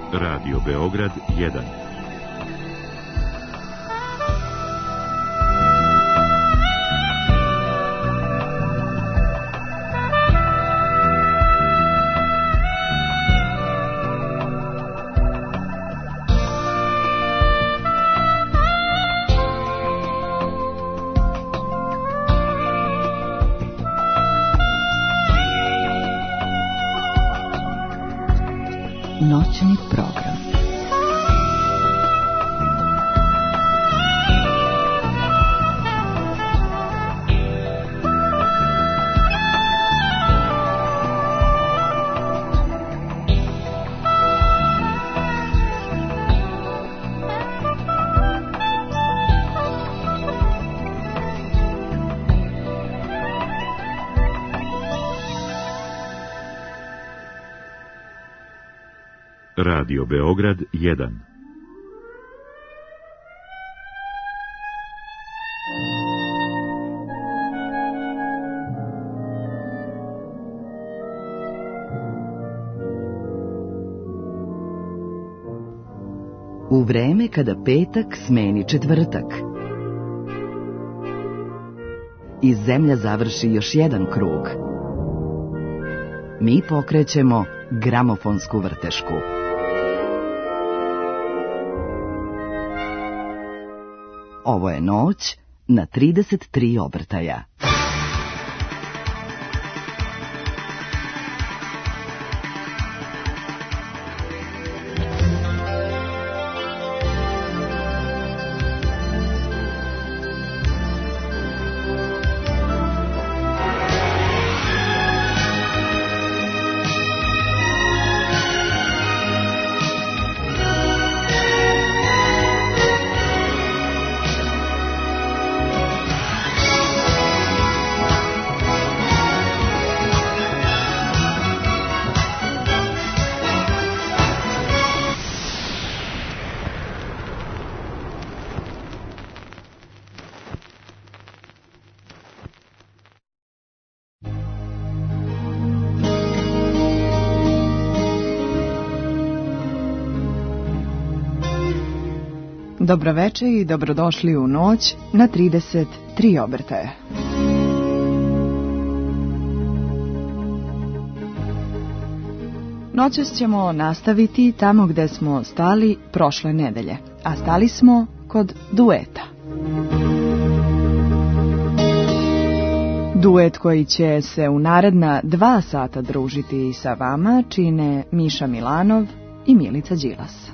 Radio Beograd 1. Noćni program. Radio Beograd 1. U vreme kada petak smeni četvrtak i zemlja završi još jedan krug, mi pokrećemo gramofonsku vrtešku. Ovo je noć na 33 obrtaja. Dobro večer i dobrodošli u noć na 33 obrtaja. Noćas ćemo nastaviti tamo gde smo stali prošle nedelje, a stali smo kod dueta. Duet koji će se u naredna 2 sata družiti sa vama čine Miša Milanov i Milica Đilas.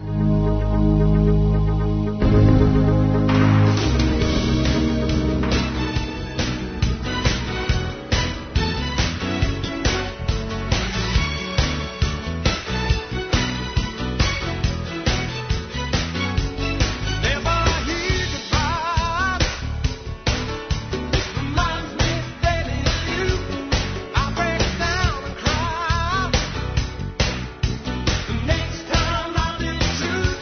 Next time I'll be true.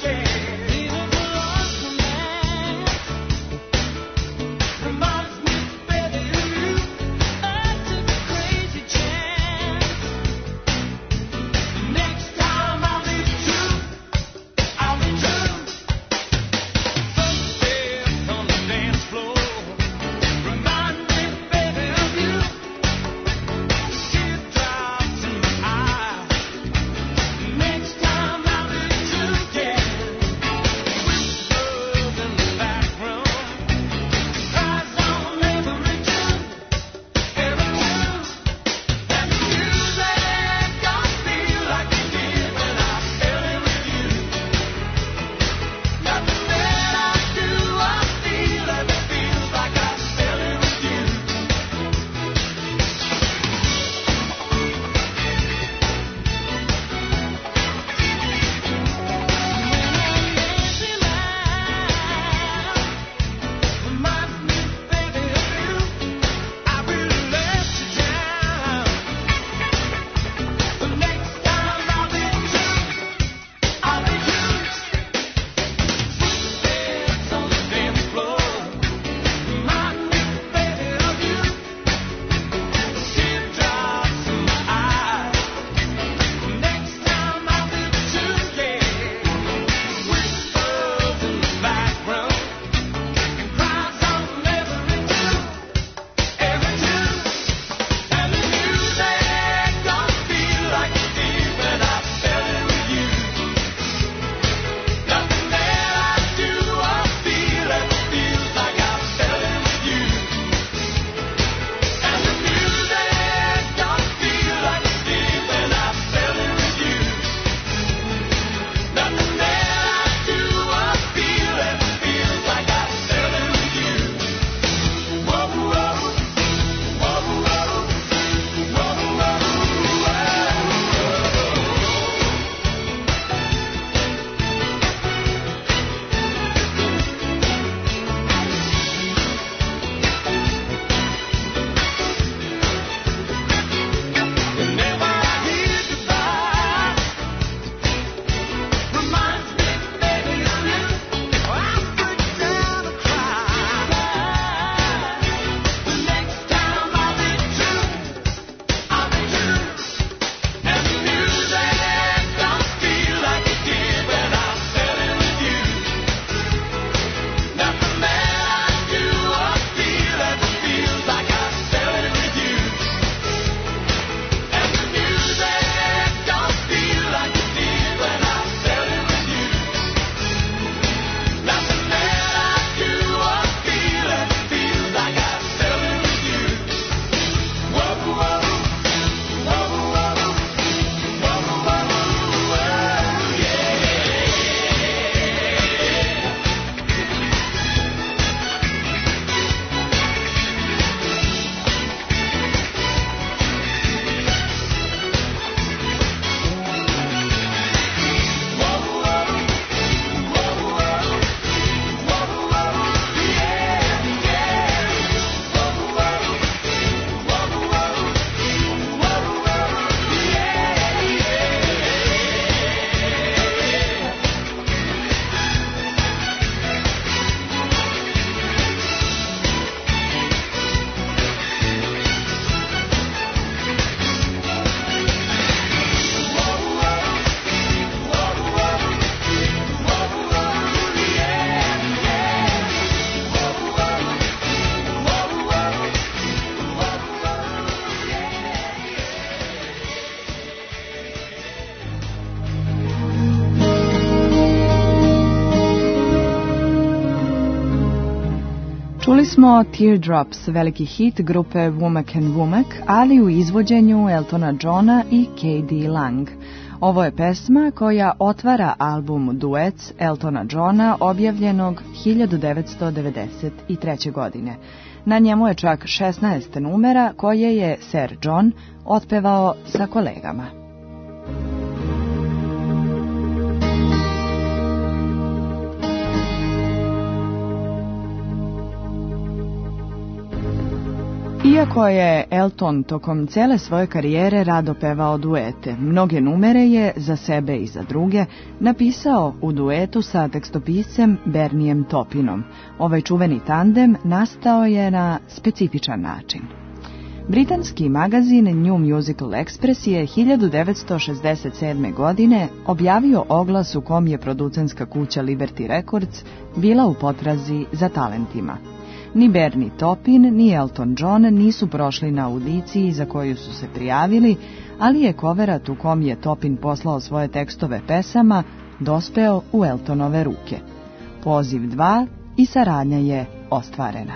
Čuli smo Teardrops, veliki hit grupe Womack and Womack, ali u izvođenju Eltona Johna i K.D. Lang. Ovo je pesma koja otvara album Duets Eltona Johna objavljenog 1993. godine. Na njemu je čak 16 numera koje je Sir John otpevao sa kolegama. Iako je Elton tokom cele svoje karijere rado pevao duete, mnoge numere je za sebe i za druge napisao u duetu sa tekstopiscem Bernijem Taupinom. Ovaj čuveni tandem nastao je na specifičan način. Britanski magazin New Musical Express je 1967. godine objavio oglas u kom je producentska kuća Liberty Records bila u potrazi za talentima. Ni Bernie Taupin, ni Elton John nisu prošli na audiciji za koju su se prijavili, ali je koverat u kom je Taupin poslao svoje tekstove pesama dospeo u Eltonove ruke. Poziv 2 i saradnja je ostvarena.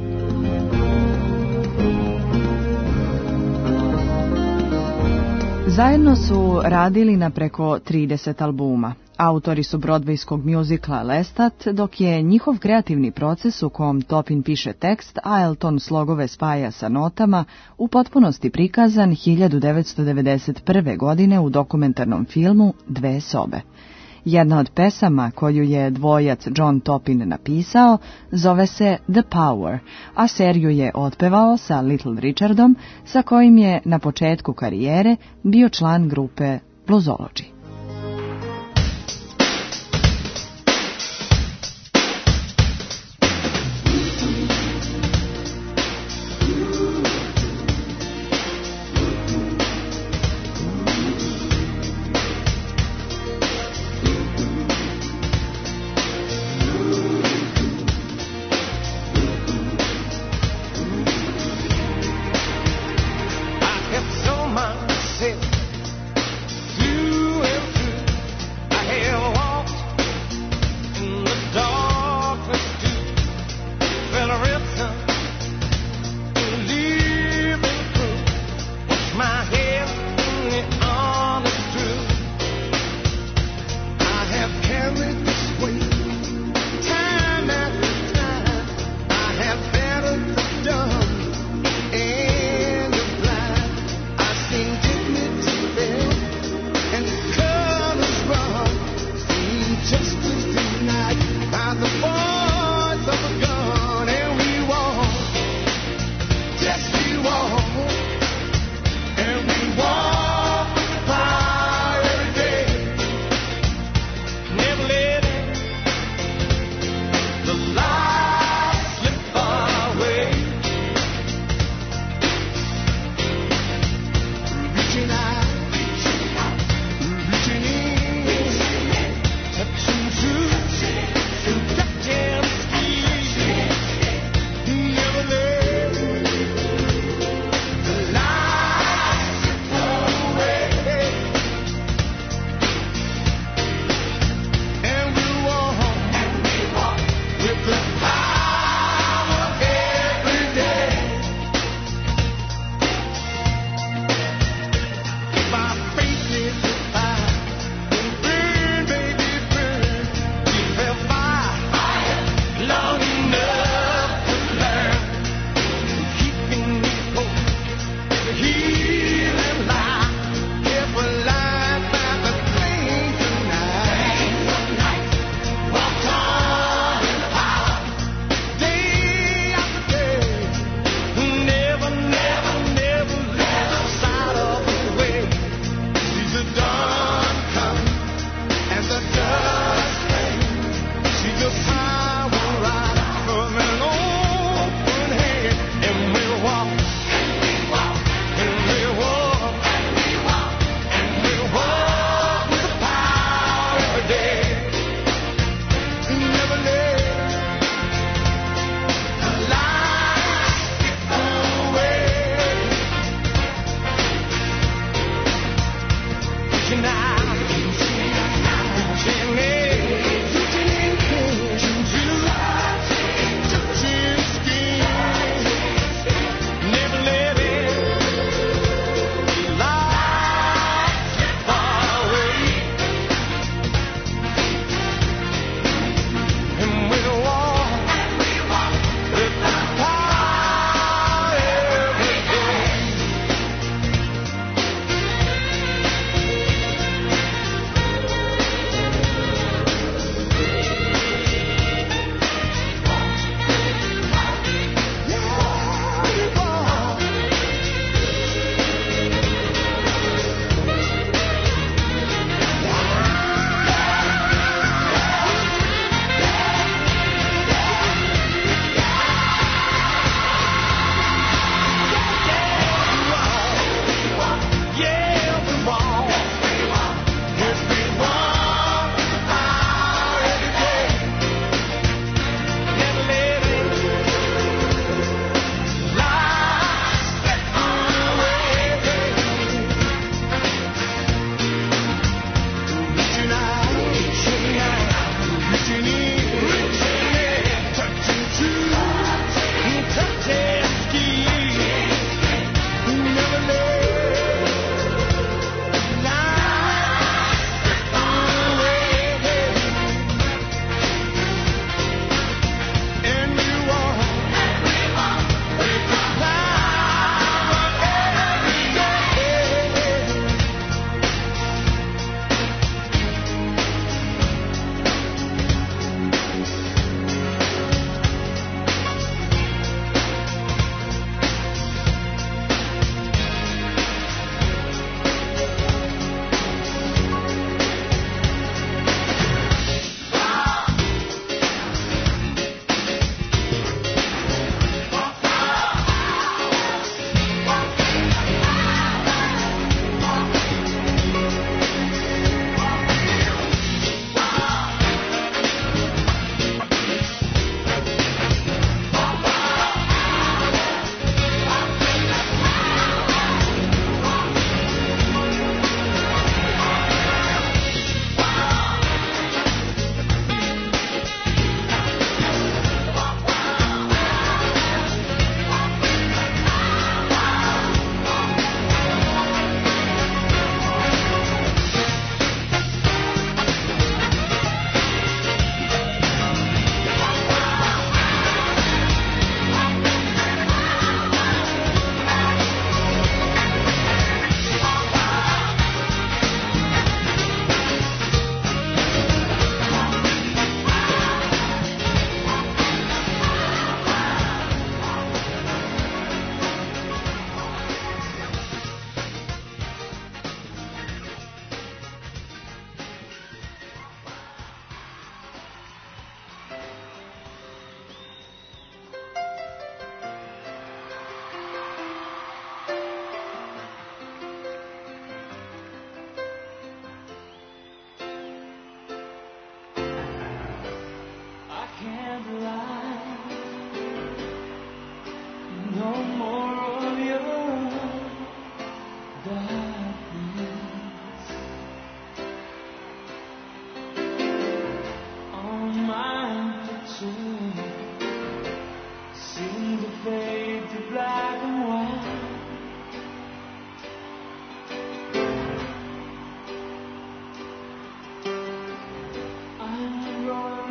Zajedno su radili na preko 30 albuma. Autori su broadwayskog mjuzikla Lestat, dok je njihov kreativni proces u kom Taupin piše tekst, a Elton slogove spaja sa notama, u potpunosti prikazan 1991. godine u dokumentarnom filmu Dve sobe. Jedna od pesama koju je dvojac John Taupin napisao zove se The Power, a seriju je otpevao sa Little Richardom, sa kojim je na početku karijere bio član grupe Bluesology.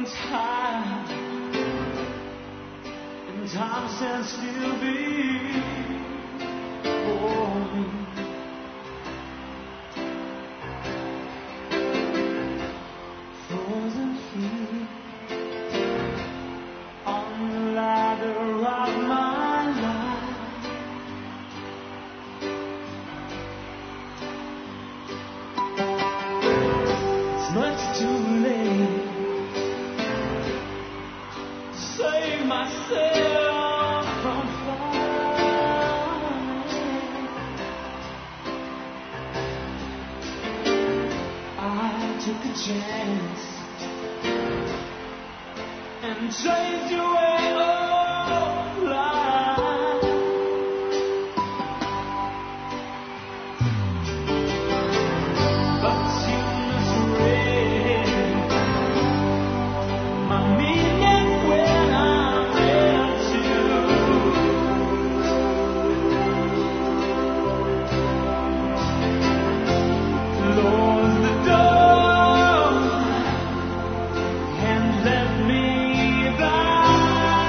time, and time stands still before me. Frozen feet on the ladder of my life. It's much too late to save myself from falling. I took a chance and chased you away all life. But you misread my meaning when I met you. Close the door and let me by.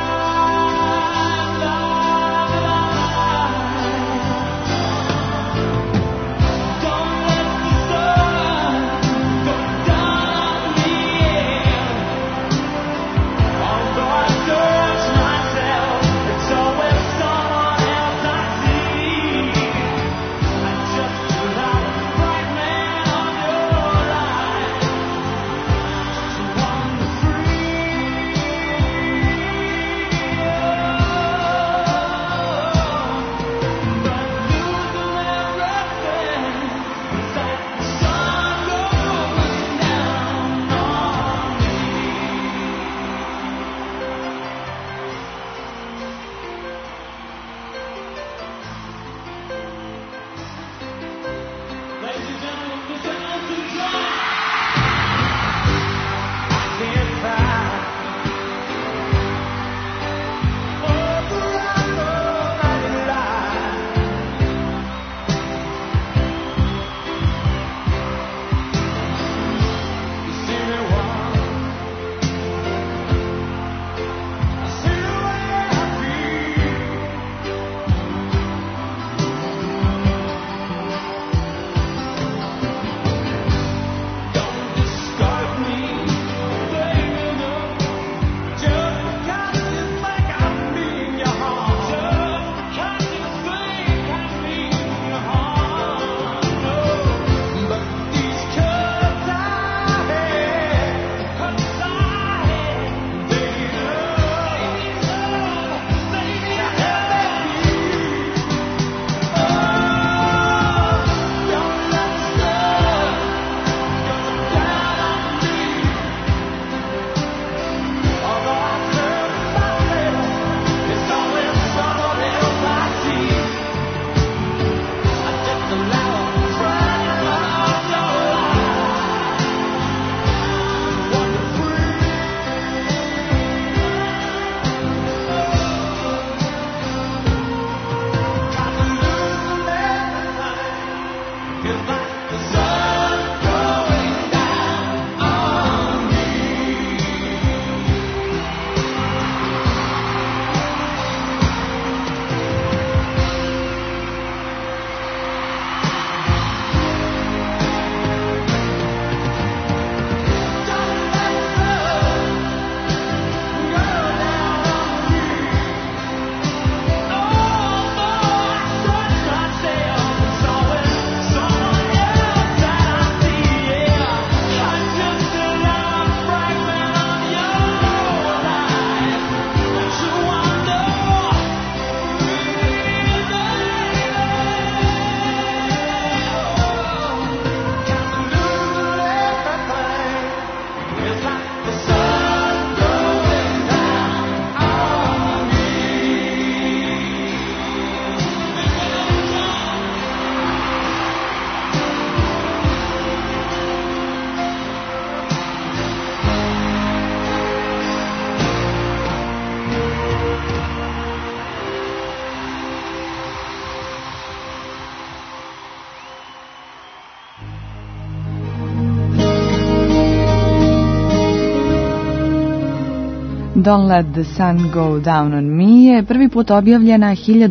Don't Let the Sun Go Down on Me je prvi put objavljena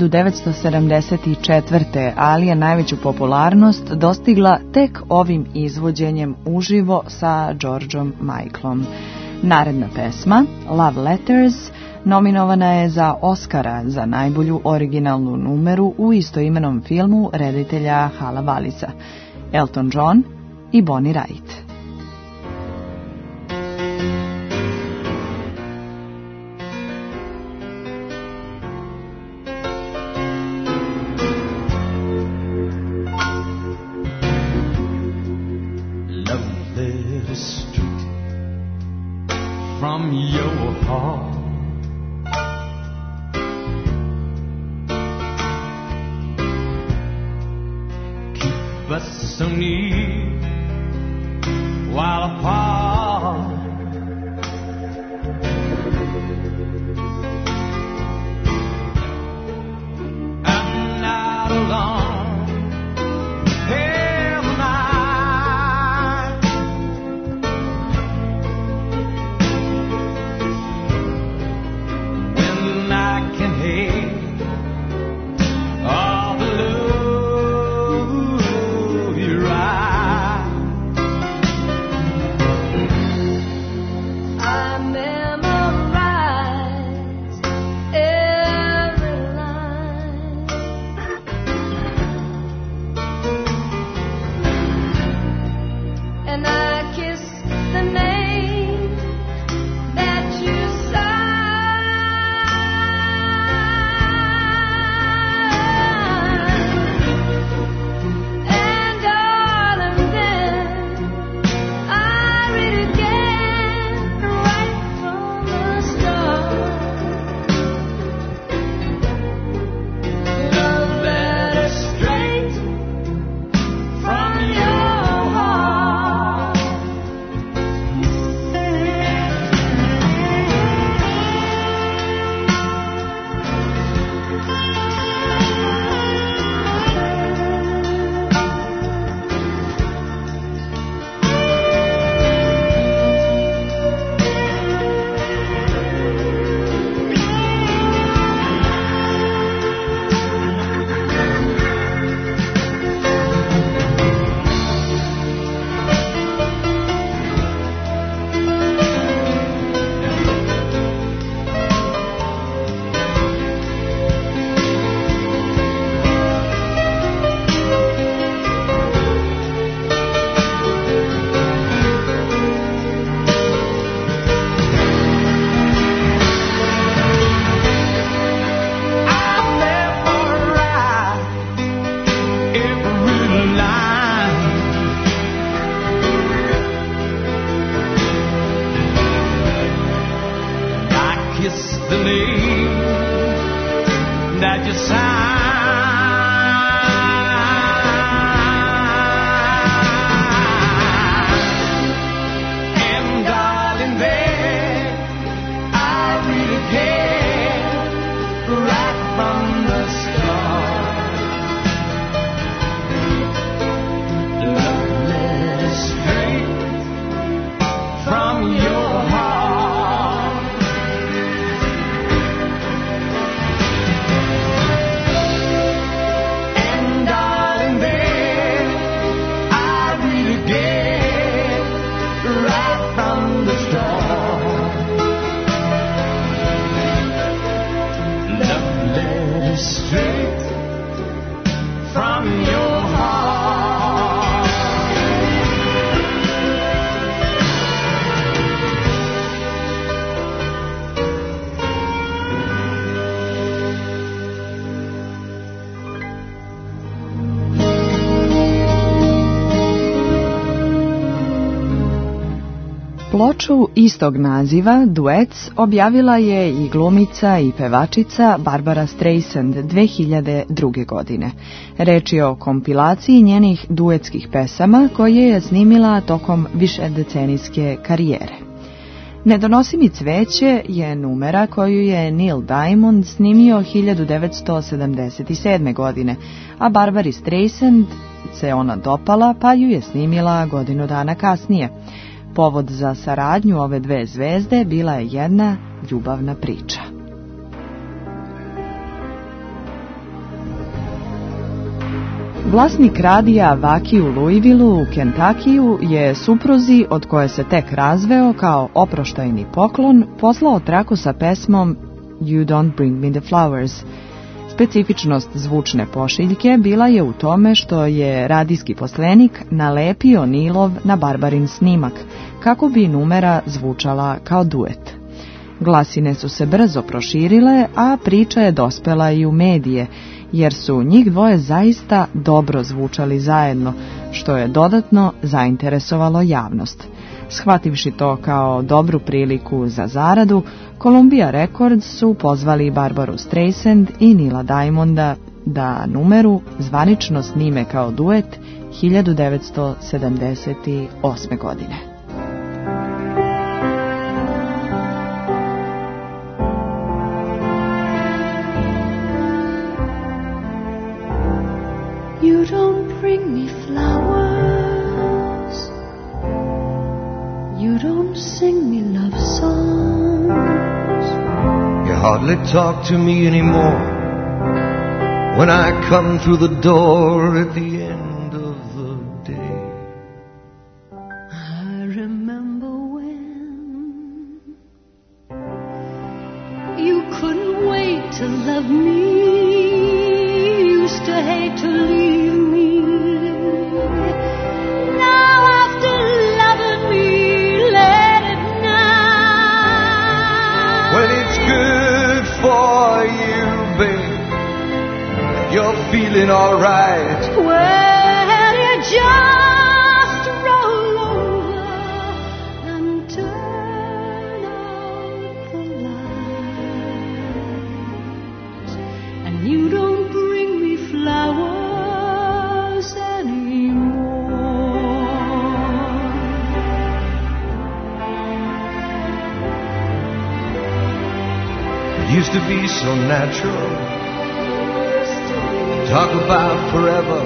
1974. ali je najveću popularnost dostigla tek ovim izvođenjem uživo sa Georgeom Michaelom. Naredna pesma, Love Letters, nominovana je za Oscara za najbolju originalnu numeru u istoimenom filmu reditelja Hala Wallisa, Elton John i Bonnie Wright. From your heart, keep us so near while apart. I'm not alone. Ploču istog naziva, Duets, objavila je i glumica i pevačica Barbara Streisand 2002. godine. Reč je o kompilaciji njenih duetskih pesama koje je snimila tokom višedecenijske karijere. Ne donosi mi cveće je numera koju je Neil Diamond snimio 1977. godine, a Barbari Streisand se ona dopala pa ju je snimila godinu dana kasnije. Povod za saradnju ove dve zvezde bila je jedna ljubavna priča. Vlasnik radija Vaki u Louisvilleu u Kentakiju je supruzi, od koje se tek razveo, kao oproštajni poklon poslao traku sa pesmom You Don't Bring Me the Flowers. Specifičnost zvučne pošiljke bila je u tome što je radijski poslenik nalepio Nilov na Barbarin snimak, kako bi numera zvučala kao duet. Glasine su se brzo proširile, a priča je dospela i u medije, jer su njih dvoje zaista dobro zvučali zajedno, što je dodatno zainteresovalo javnost. Shvativši to kao dobru priliku za zaradu, Columbia Records su pozvali Barbaru Streisand i Nila Diamonda da numeru zvanično snime kao duet 1978. godine. You don't bring me flowers, you don't sing me love songs, you hardly talk to me anymore when I come through the door at the end of the day. I remember when you couldn't wait to love me, used to hate to leave me. Now after loving me, let it now. When it's good for you, babe, you're feeling alright. Well, you just roll over and turn out the lights, and you don't bring me flowers anymore. It used to be so natural, talk about forever.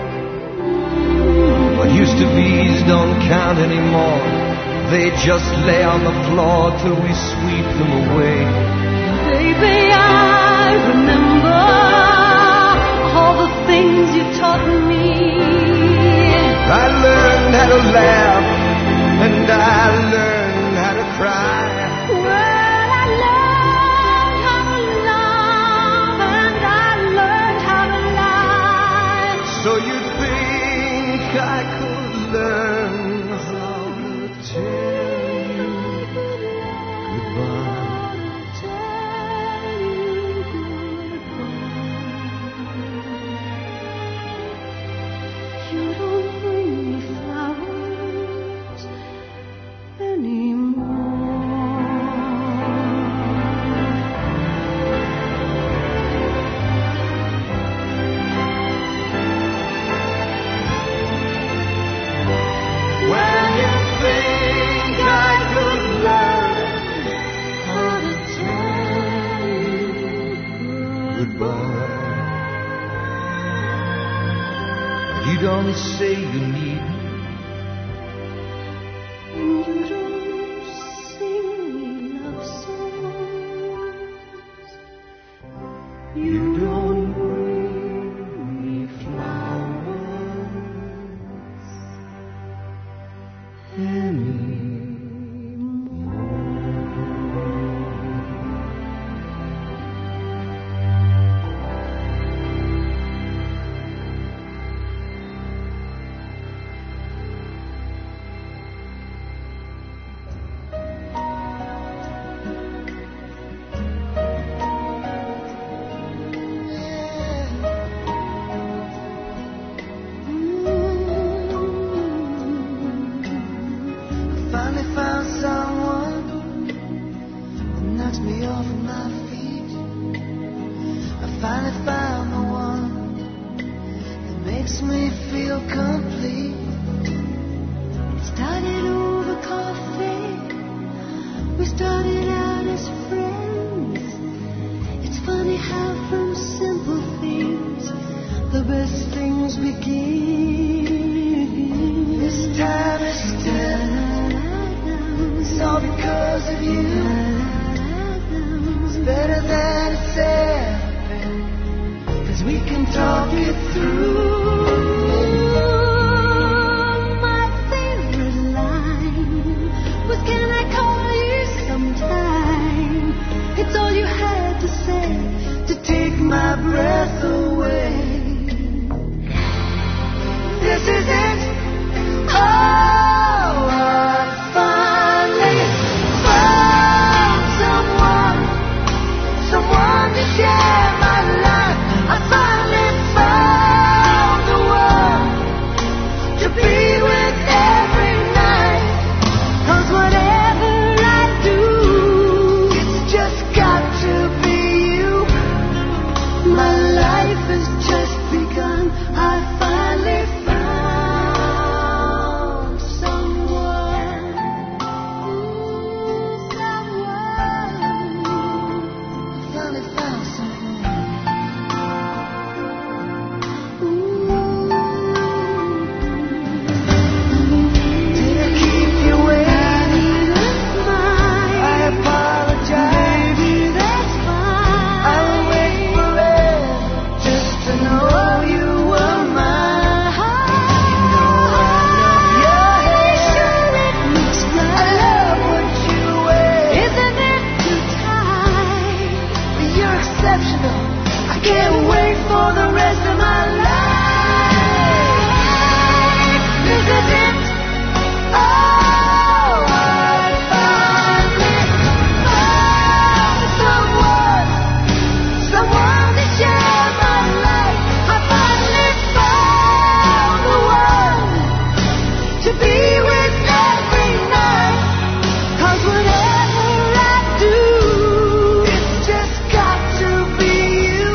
What used to be's don't count anymore. They just lay on the floor till we sweep them away. Baby, I remember all the things you taught me. I learned how to laugh and I learned how to cry. Well, I learned how to love and I learned how to lie. So you think I could learn how to tell you goodbye? You don't bring me flowers anymore. When you think I could learn How to tell you goodbye, you don't say you need me. and you don't sing me love songs. You don't bring me flowers anymore. Finally found someone that knocks me off of my feet. I finally found the one that makes me feel complete. It started over coffee. We started out as friends. It's funny how from simple things the best things begin. This time is different. It's all because of you. It's better than it's ever been, 'cause we can talk it through. My favorite line was, "Can I call you sometime?" It's all you had to say To take my breath away. This is it. Oh, I finally found someone to share my life. I finally found the one to be with every night. 'Cause whatever I do, it's just got to be you. My life has just begun. I finally found someone. Finally found someone. Did I keep you waiting? I apologize. That's fine. I'll wait forever just to know you were mine. You know I love your hair. It looks I right. love what you wear. Isn't it too tight? You're exceptional. I can't wait for the rest of my life. This is it. Oh, I finally found someone to share my life. I finally found the one to be with every night. 'Cause whatever I do, it's just got to be you.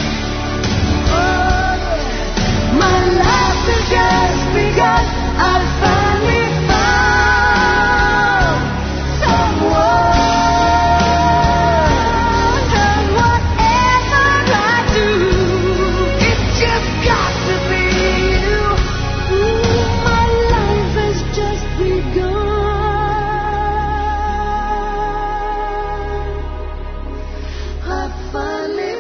Oh, yeah. My life has just begun. I finally found someone. And whatever I do, it's just got to be you. My life has just begun. I finally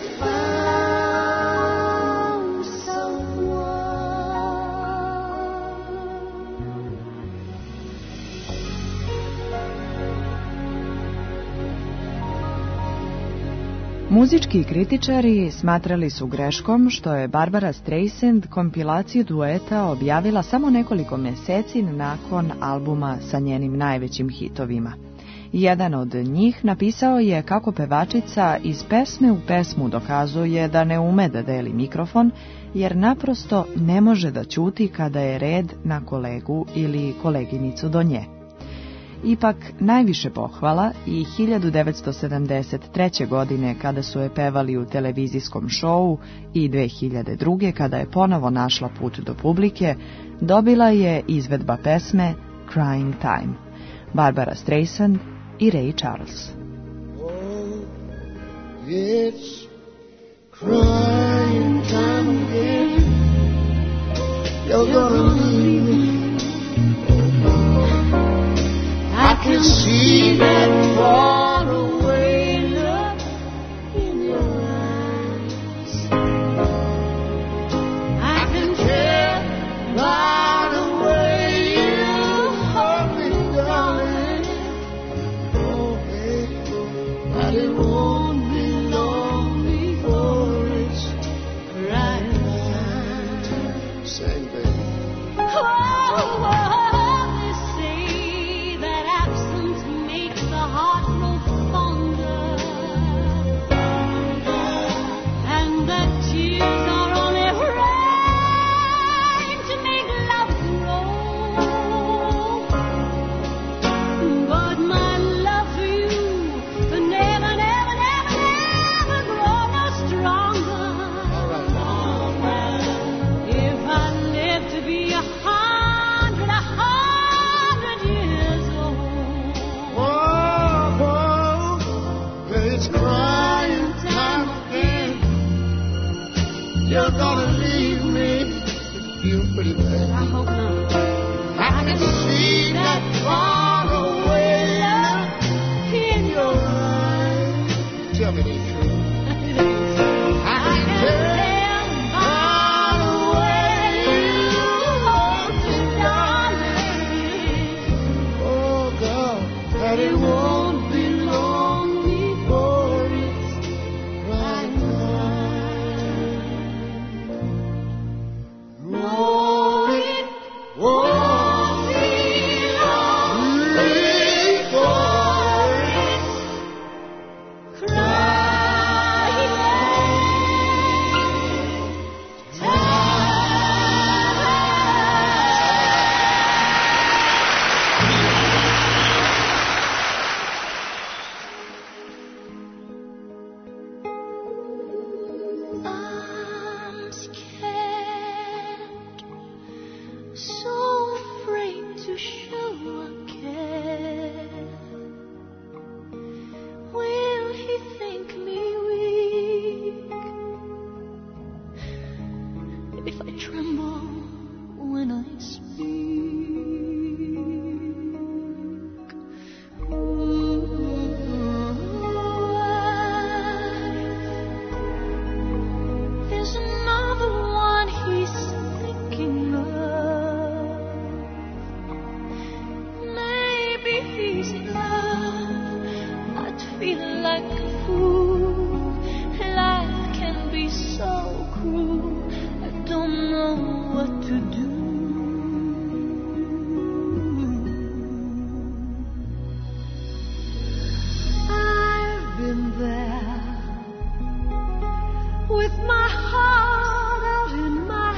found someone. Muzički kritičari smatrali su greškom što je Barbara Streisand kompilaciju dueta objavila samo nekoliko mjeseci nakon albuma sa njenim najvećim hitovima. Jedan od njih napisao je kako pevačica iz pesme u pesmu dokazuje da ne ume da deli mikrofon, jer naprosto ne može da ćuti kada je red na kolegu ili koleginicu do nje. Ipak najviše pohvala i 1973. godine kada su je pevali u televizijskom šovu i 2002. kada je ponovo našla put do publike, dobila je izvedba pesme Crying Time, Barbara Streisand i Ray Charles. Oh, it's crying time again. You're gonna leave me. I can see that far away look in your eyes. I can tell by the way you hold me, darling. Oh, baby, but it won't be long before it's crying time. Sing, baby. They say that absence makes the heart grow but it won't be long before it's right time. No, it won't be long before it's crying time. I'm scared, so afraid to show a care. Will he think me weak if I tremble when I speak? There's another one he's thinking of. Maybe he's in love. I'd feel like a fool. Life can be so cruel. I don't know what to do. I've been there with my heart out in my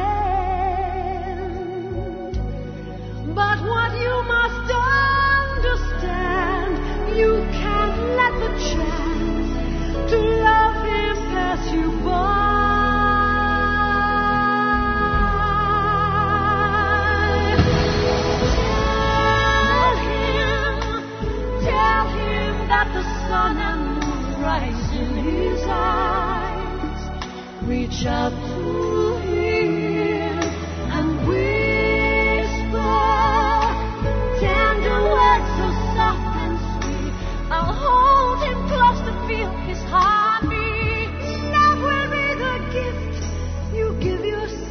hand. But what you must understand, you can't let the chance to love him pass you by. Tell him that the sun and moon rise in his eyes. Reach out to him and whisper tender words so soft and sweet. I'll hold him close to feel his heartbeat. Love will be the gift you give yourself.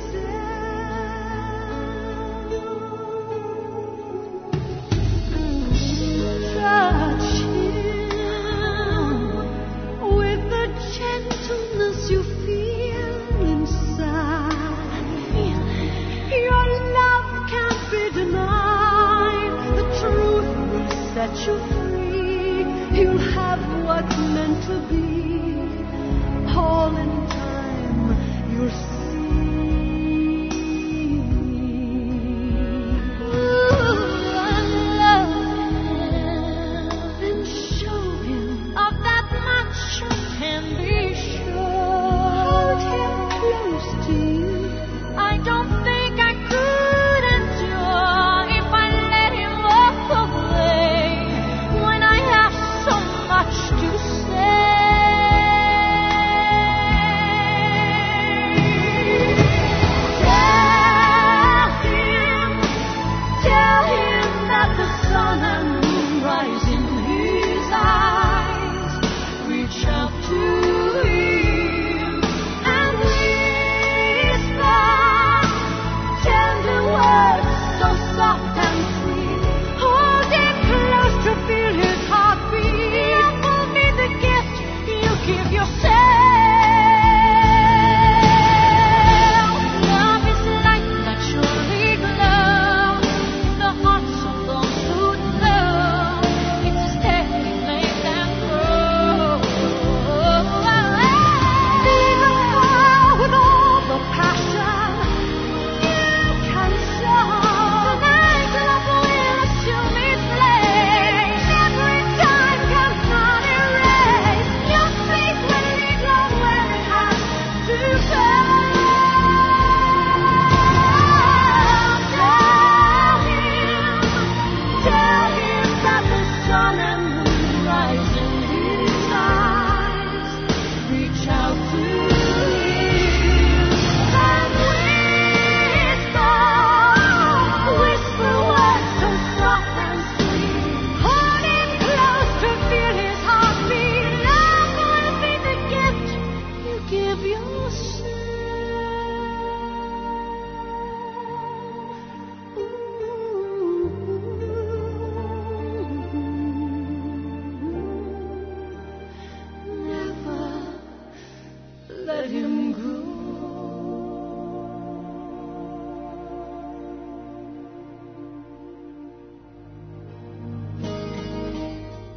Touch him with the gentleness you feel inside. Your love can't be denied. The truth will set you free. You'll have what's meant to be. All in time you'll see. Ooh, I love him. Then show him of that much you can be sure. Hold him close to you. I don't think I could endure if I let him walk away when I have so much to say.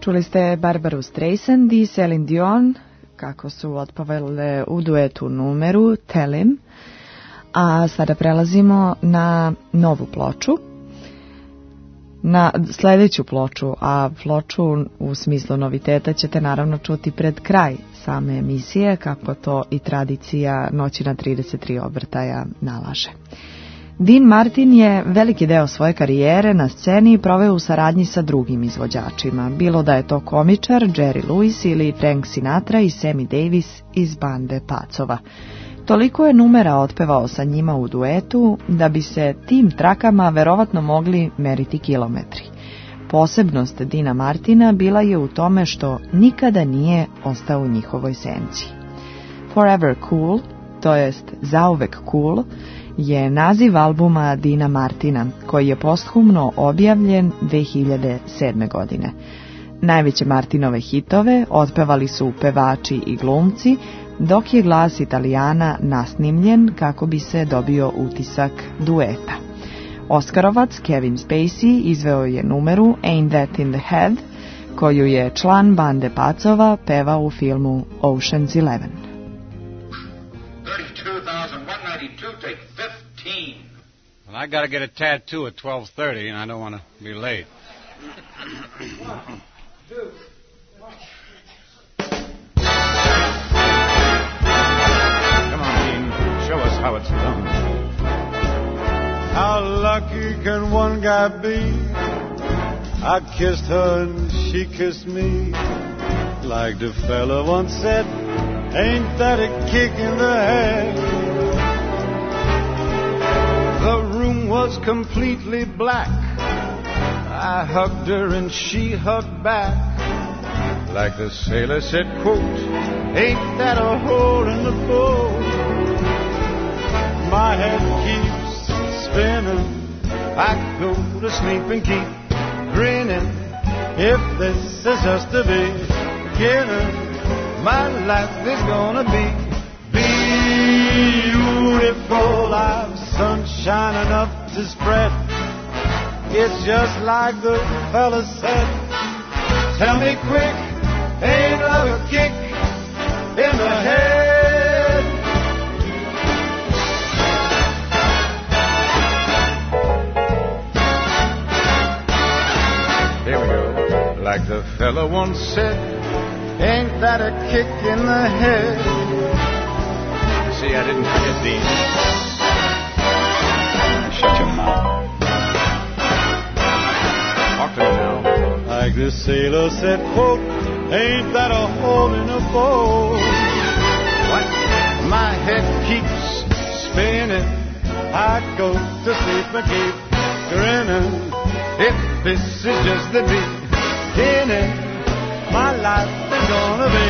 Čuli ste Barbaru Streisand i Celine Dion kako su otpevale u duetu numeru Tell Him, a sada prelazimo na novu ploču, na sljedeću ploču, a ploču u smislu noviteta ćete naravno čuti pred kraj same emisije, kako to i tradicija Noći na 33 obrtaja nalaže. Dean Martin je veliki deo svoje karijere na sceni proveo u saradnji sa drugim izvođačima, bilo da je to komičar Jerry Lewis ili Frank Sinatra i Sammy Davis iz bande Pacova. Toliko je numera otpevao sa njima u duetu da bi se tim trakama verovatno mogli meriti kilometri. Posebnost Deana Martina bila je u tome što nikada nije ostao u njihovoj senci. Forever Cool, to jest Zauvek cool, je naziv albuma Deana Martina, koji je posthumno objavljen 2007. godine. Najveće Martinove hitove otpevali su pevači i glumci, dok je glas Italijana nasnimljen kako bi se dobio utisak dueta. Oskarovac Kevin Spacey izveo je numeru Ain't That in the Head, koju je član bande Pacova pevao u filmu Ocean's 11. 32,192, take 15. Well, I gotta get a tattoo at 12:30, and I don't want to be late. Come on, Dean. Show us how it's done. How lucky can one guy be? I kissed her and she kissed me. Like the fella once said, ain't that a kick in the head? The room was completely black. I hugged her and she hugged back. Like the sailor said, quote, ain't that a hole in the boat? My head keeps spinning. I go to sleep and keep grinning. If this is just the beginning, my life is gonna be beautiful. I've sunshine enough to spread. It's just like the fella said. Tell me quick, ain't another kick in the head? Here we go. Like the fella once said, ain't that a kick in the head? See, I didn't forget Dean. Shut your mouth. Talk to me now. Like the sailor said, quote, ain't that a hole in a boat? What? My head keeps spinning. I go to sleep and keep grinning. If this is just the beginning, my life is gonna be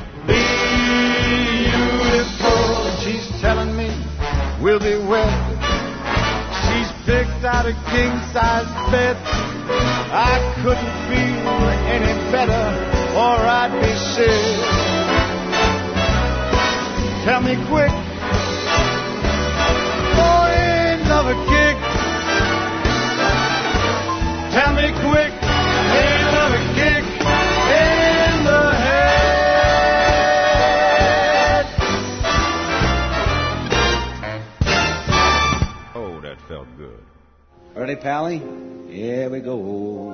beautiful. She's telling me we'll be wed. She's picked out a king-size bed. I couldn't feel any better, or I'd be sick. Tell me quick, boy, ain't another kick. Tell me quick, ain't another kick in the head. Oh, that felt good. Ready, Pally? Here we go.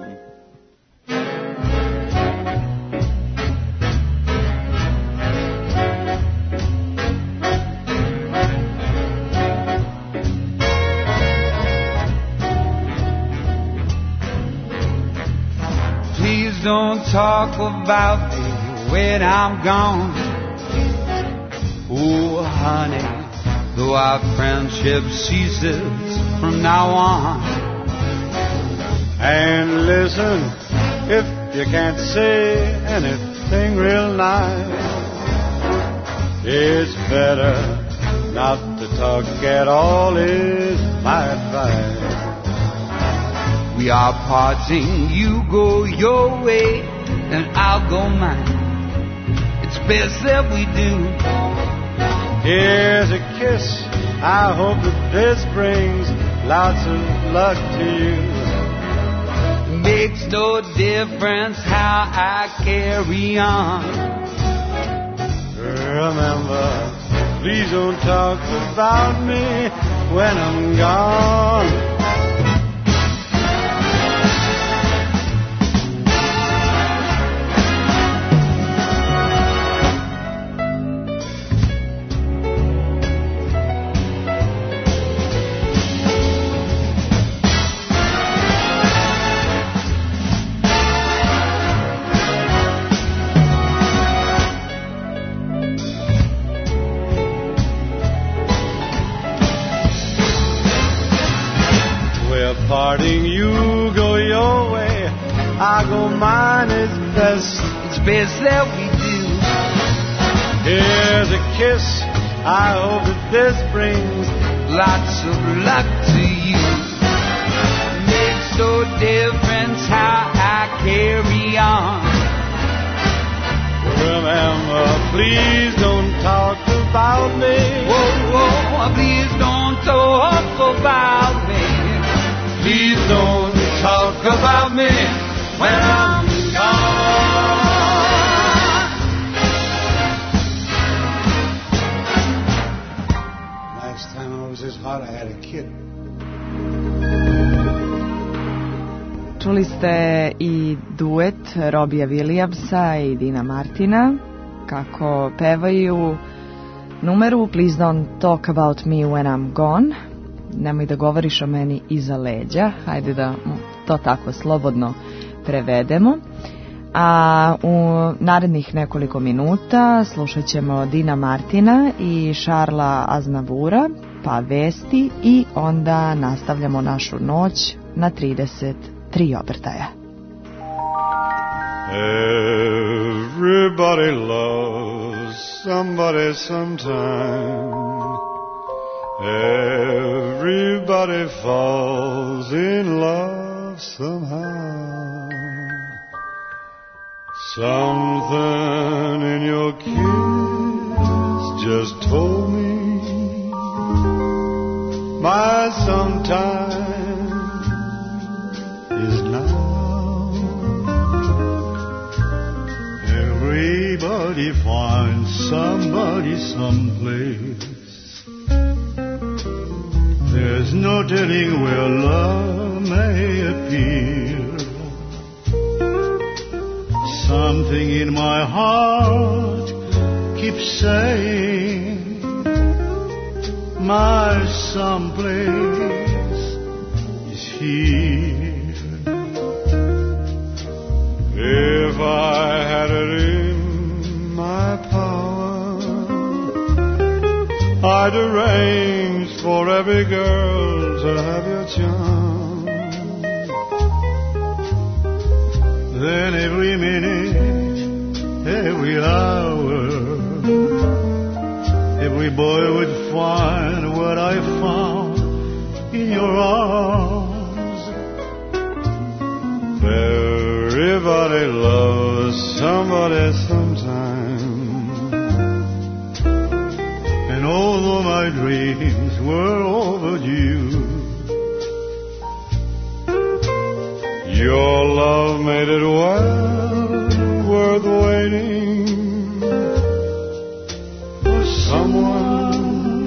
Please don't talk about me when I'm gone. Oh, honey, though our friendship ceases from now on. And listen, if you can't say anything real nice, it's better not to talk at all, is my advice. We are parting, you go your way and I'll go mine. It's best that we do. Here's a kiss, I hope that this brings lots of luck to you. Make makes no difference how I carry on. Remember, please don't talk about me when I'm gone. Parting, you go your way, I go mine. It's best that we do. Here's a kiss, I hope that this brings lots of luck to you. Makes no difference how I carry on. Remember, please don't talk about me. Whoa, whoa, please don't talk about me. Please don't talk about me when I'm gone. Last time I was this hot, I had a kid. Čuli ste i duet Robbija Williamsa i Dina Martina kako pevaju numeru Please Don't Talk About Me When I'm Gone. Nemoj da govoriš o meni iza leđa. Hajde da to tako slobodno prevedemo. A u narednih nekoliko minuta slušat ćemo Dina Martina i Šarla Aznavura, pa vesti i onda nastavljamo našu noć na 33 obrtaja. Everybody loves somebody sometime. Everybody falls in love somehow. Something in your kiss just told me my sometime is now. Everybody finds somebody someplace. There's no telling where love may appear. Something in my heart keeps saying my someplace is here. If I had it in my power, I'd arrange for every girl to have your charm. Then every minute, every hour, every boy would find what I found in your arms. Everybody loves somebody sometime. And although my dreams were overdue, your love made it well worth waiting for someone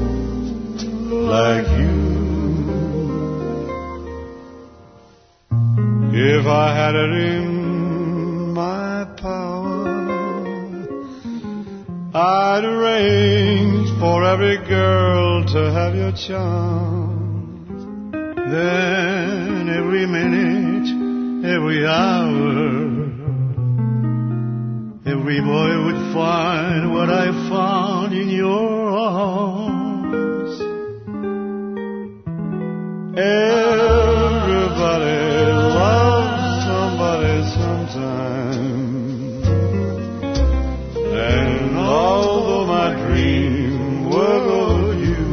like you. If I had it in my power, I'd arrange for every girl to have your charm. Then every minute, every hour, every boy would find what I found in your arms. Everybody loves somebody sometime. And although my dream was over you,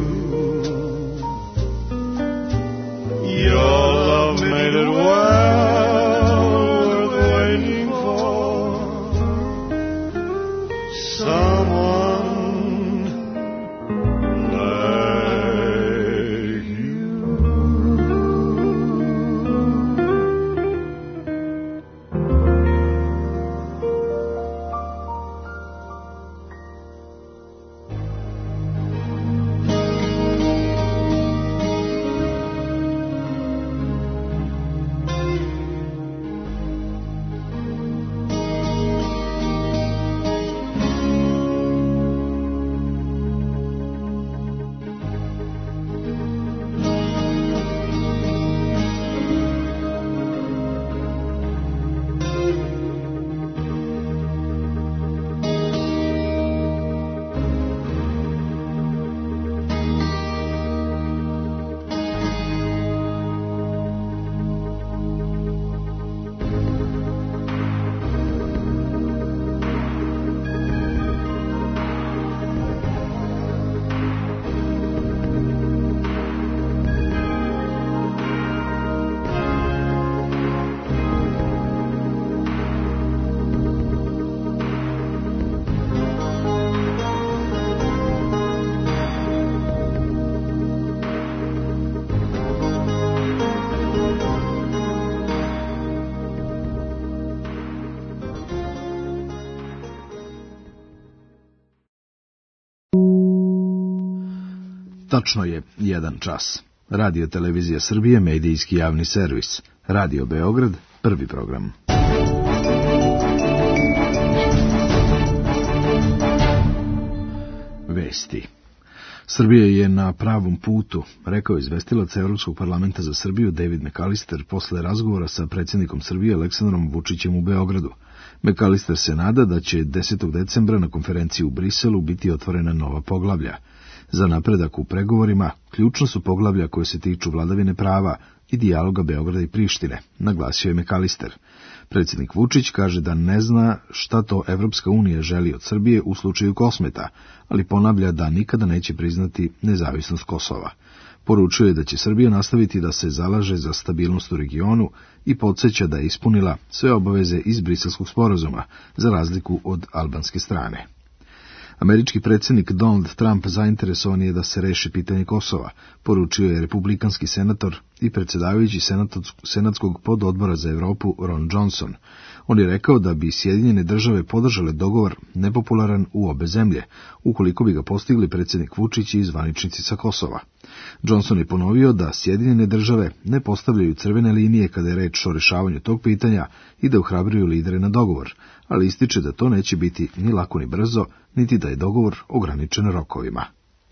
your love made it well worth waiting for someone Tačno je 1 čas. Radio Televizija Srbije, medijski javni servis. Radio Beograd, prvi program. Vesti. Srbija je na pravom putu, rekao izvestilac Evropskog parlamenta za Srbiju David McAllister posle razgovora sa predsjednikom Srbije Aleksandrom Vučićem u Beogradu. McAllister se nada da će 10. decembra na konferenciji u Briselu biti otvorena nova poglavlja. Za napredak u pregovorima ključno su poglavlja koje se tiču vladavine prava i dijaloga Beograda i Prištine, naglasio je McAllister. Predsjednik Vučić kaže da ne zna šta to Evropska unija želi od Srbije u slučaju Kosmeta, ali ponavlja da nikada neće priznati nezavisnost Kosova. Poručuje da će Srbija nastaviti da se zalaže za stabilnost u regionu i podsjeća da je ispunila sve obaveze iz Briselskog sporazuma, za razliku od albanske strane. Američki predsjednik Donald Trump zainteresovan je da se reši pitanje Kosova, poručio je republikanski senator i predsjedavajući senatskog pododbora za Europu Ron Johnson. On je rekao da bi Sjedinjene države podržale dogovor nepopularan u obe zemlje, ukoliko bi ga postigli predsjednik Vučić i zvaničnici sa Kosova. Johnson je ponovio da Sjedinjene države ne postavljaju crvene linije kada je reč o rešavanju tog pitanja i da ohrabruju lidere na dogovor, ali ističe da to neće biti ni lako ni brzo, niti da je dogovor ograničen rokovima.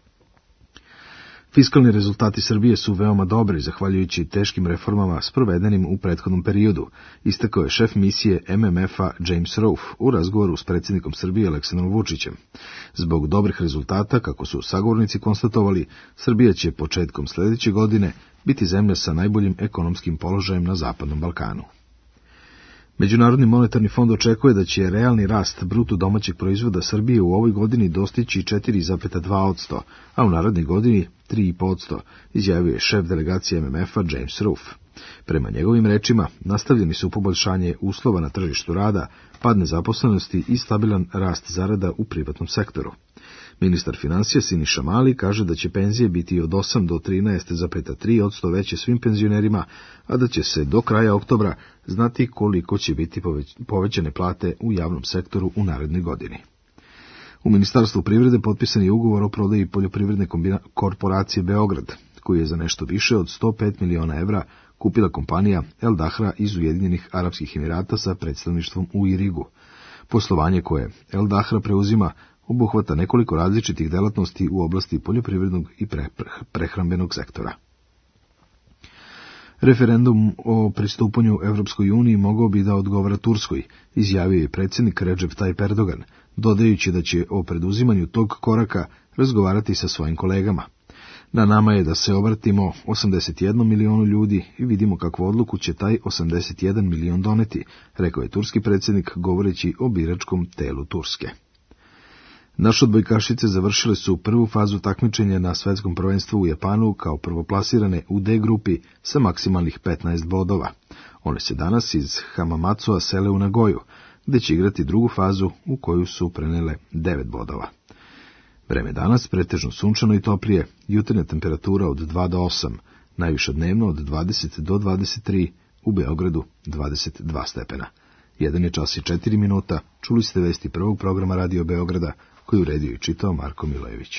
Fiskalni rezultati Srbije su veoma dobri, zahvaljujući teškim reformama sprovedenim u prethodnom periodu, istakao je šef misije MMF-a James Rolfe u razgovoru s predsjednikom Srbije Aleksandrom Vučićem. Zbog dobrih rezultata, kako su sagovornici konstatovali, Srbija će početkom sljedeće godine biti zemlja sa najboljim ekonomskim položajem na Zapadnom Balkanu. Međunarodni monetarni fond očekuje da će realni rast bruto domaćeg proizvoda Srbije u ovoj godini dostići 4,2%, a u narednoj godini 3,5%, izjavio je šef delegacije MMF-a James Rolfe. Prema njegovim rečima, nastavljeni su poboljšanje uslova na tržištu rada, pad nezaposlenosti i stabilan rast zarada u privatnom sektoru. Ministar financija Siniša Mali kaže da će penzije biti od 8 do 13,3% veće svim penzionerima, a da će se do kraja oktobra znati koliko će biti povećane plate u javnom sektoru u narednoj godini. U Ministarstvu privrede potpisan je ugovor o prodaji poljoprivredne korporacije Beograd, koji je za nešto više od 105 miliona evra kupila kompanija El Dahra iz Ujedinjenih Arapskih Emirata sa predstavništvom u Irigu. Poslovanje koje El Dahra preuzima obuhvata nekoliko različitih delatnosti u oblasti poljoprivrednog i prehrambenog sektora. Referendum o pristupanju Evropskoj uniji mogao bi da odgovara Turskoj, izjavio je predsjednik Recep Tayyip Erdogan, dodajući da će o preduzimanju tog koraka razgovarati sa svojim kolegama. Na nama je da se obratimo 81 milionu ljudi i vidimo kakvu odluku će taj 81 milion doneti, rekao je turski predsjednik govoreći o biračkom telu Turske. Naše odbojkašice završile su prvu fazu takmičenja na svetskom prvenstvu u Japanu kao prvoplasirane u D grupi sa maksimalnih 15 bodova. One se danas iz Hamamatsua sele u Nagoju, gde će igrati drugu fazu u koju su prenele 9 bodova. Vreme danas pretežno sunčano i toplije, jutarnja temperatura od 2 do 8, najviša dnevno od 20 do 23, u Beogradu 22 stepena. 1 je čas i 4 minuta, čuli ste vesti prvog programa Radio Beograda, koju uredio i čitao Marko Milojević.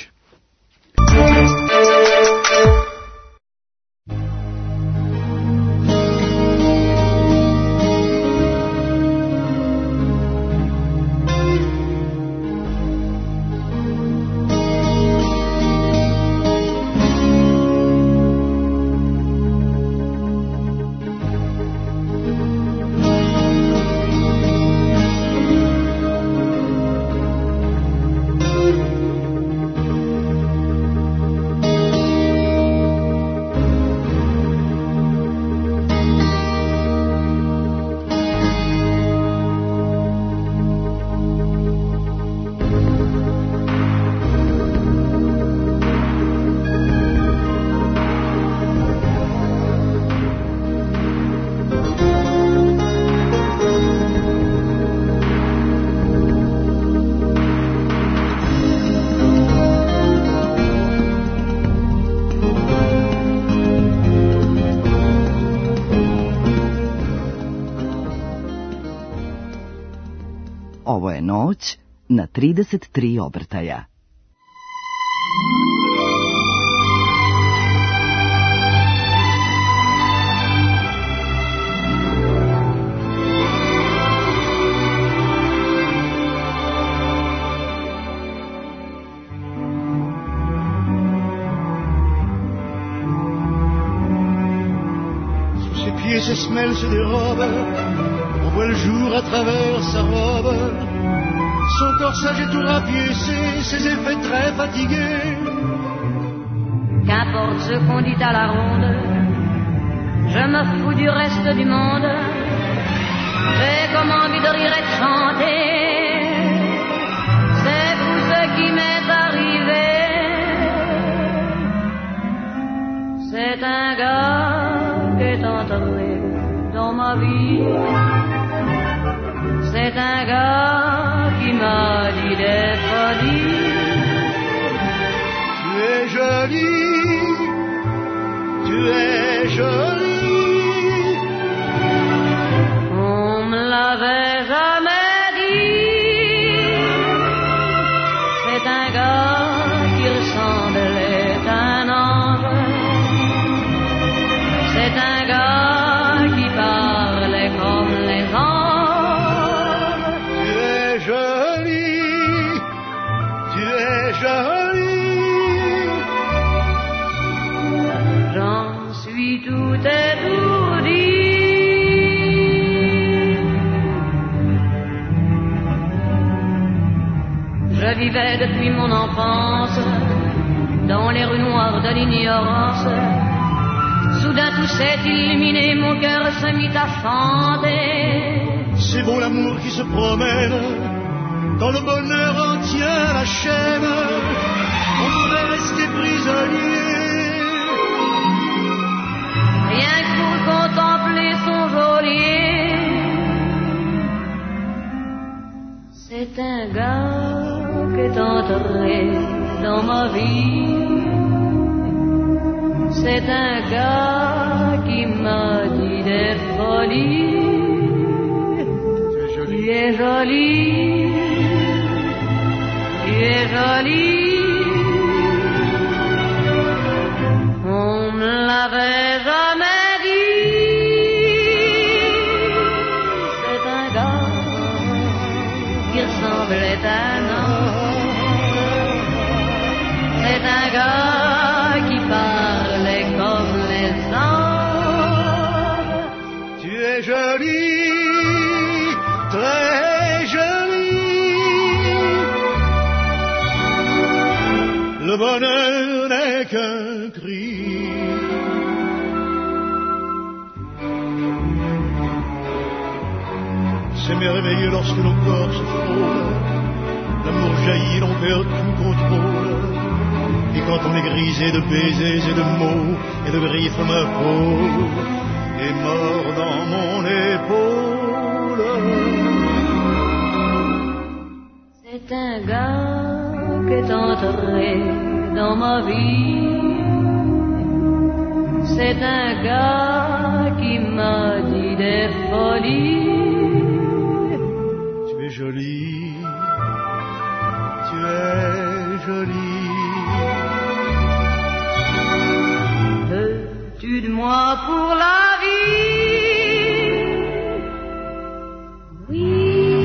Ovo je noć na 33 obrtaja. ses semelles se dérobent, on voit le jour à travers sa robe. Son corsage est tout rapiécé, ses effets très fatigués. Qu'importe ce qu'on dit à la ronde, je me fous du reste du monde. J'ai comme envie de rire et de chanter. C'est tout ce qui m'est arrivé. C'est un gars qui est entré dans ma vie. C'est un gars qui m'a dit des folies. Tu es jolie, tu es jolie. On me l'avait jamais dit. C'est un gars qui ressemblait à un ange. C'est un gars qui parlait comme les anges. Tu es jolie, tu es jolie. J'en suis tout étourdi. Je vivais depuis mon enfance dans les rues noires de l'ignorance. Soudain tout s'est illuminé, mon cœur se mit à chanter. C'est beau l'amour qui se promène, quand le bonheur en tient la chaîne. On pourrait rester prisonnier. Rien que pour contempler son geôlier. C'est un gars qui est entré dans ma vie. C'est un gars qui m'a dit des folies. Tu es jolie, tu es jolie. On me l'avait jamais dit. C'est un gars qui ressemblait à un ange. C'est un gars qui parlait comme les anges. Tu es jolie, très jolie. Le bonheur n'est qu'un cri. C'est merveilleux lorsque nos corps se frôlent. L'amour jaillit, l'on perd tout contrôle. Et quand on est grisé de baisers et de mots et de griffes, ma peau est mort dans mon épaule. C'est un gars qui est entré dans ma vie. C'est un gars qui m'a dit des folies. Tu es jolie, tu es jolie. Veux-tu de moi pour la vie? Oui.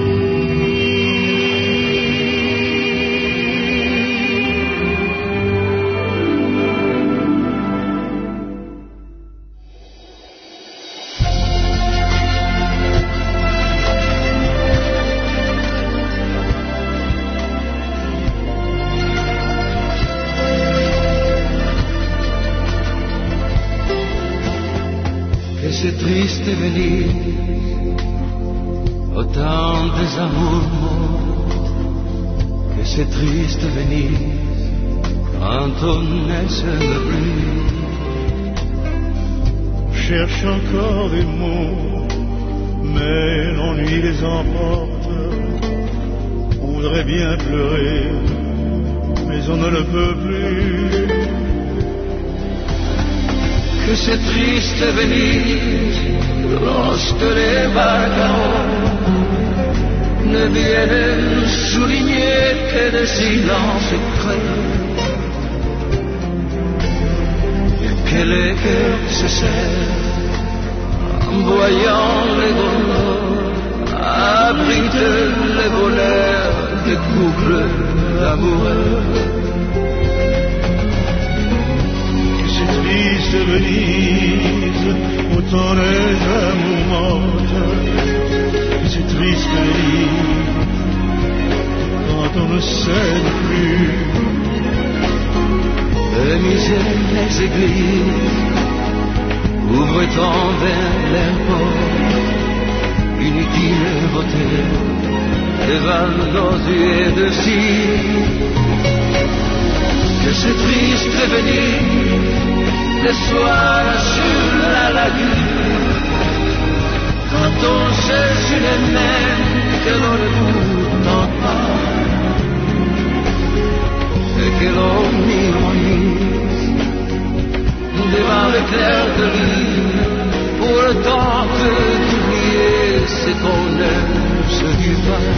C'est triste Venise, autant des amours morts, que c'est triste Venise, quand on ne s'aime plus. Cherche encore des mots, mais l'ennui les emporte. On voudrait bien pleurer, mais on ne le peut plus. Que c'est triste Venise, lorsque les barcaroles ne viennent souligner que des silences creux, et que les cœurs se serrent en voyant les gondoles abriter les voleurs des couples amoureux. Triste Venise, où Autant les amours mortes, c'est triste de lire quand on ne s'aime plus. Les musées, les églises ouvrent envers leurs portes. Inutile voter, des vannes aux yeux de cire. Que c'est triste de venir le soir sur la lagune, quand on cherche les mains que l'on ne pourtant pas, et que l'on ironise devant le clair de lune, pour le temps d'oublier ce qu'on aime, ce du pas.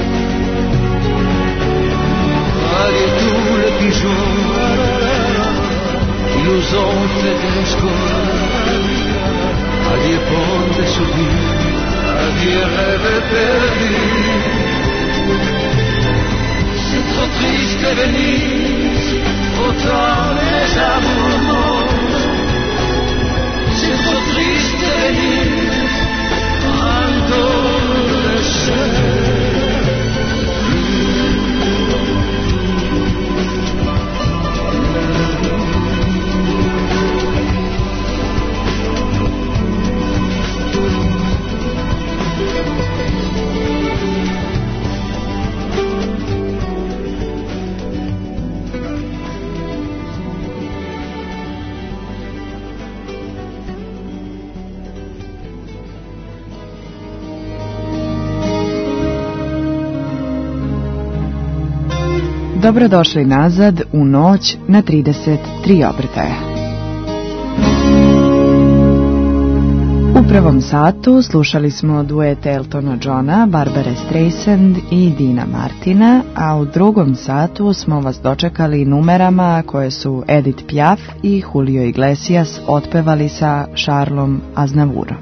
Allez tous les pigeons qui nous ont fait des squales, adieu pont de souvenirs, adieu rêve perdu. C'est trop triste de Venise, autant les amours morts. C'est trop triste de Venise, quand on ne sait. Dobrodošli nazad u noć na 33 obrtaja. U prvom satu slušali smo duet Eltona Johna, Barbare Streisand i Dina Martina, a u drugom satu smo vas dočekali numerama koje su Edith Piaf i Julio Iglesias otpevali sa Charlesom Aznavourom.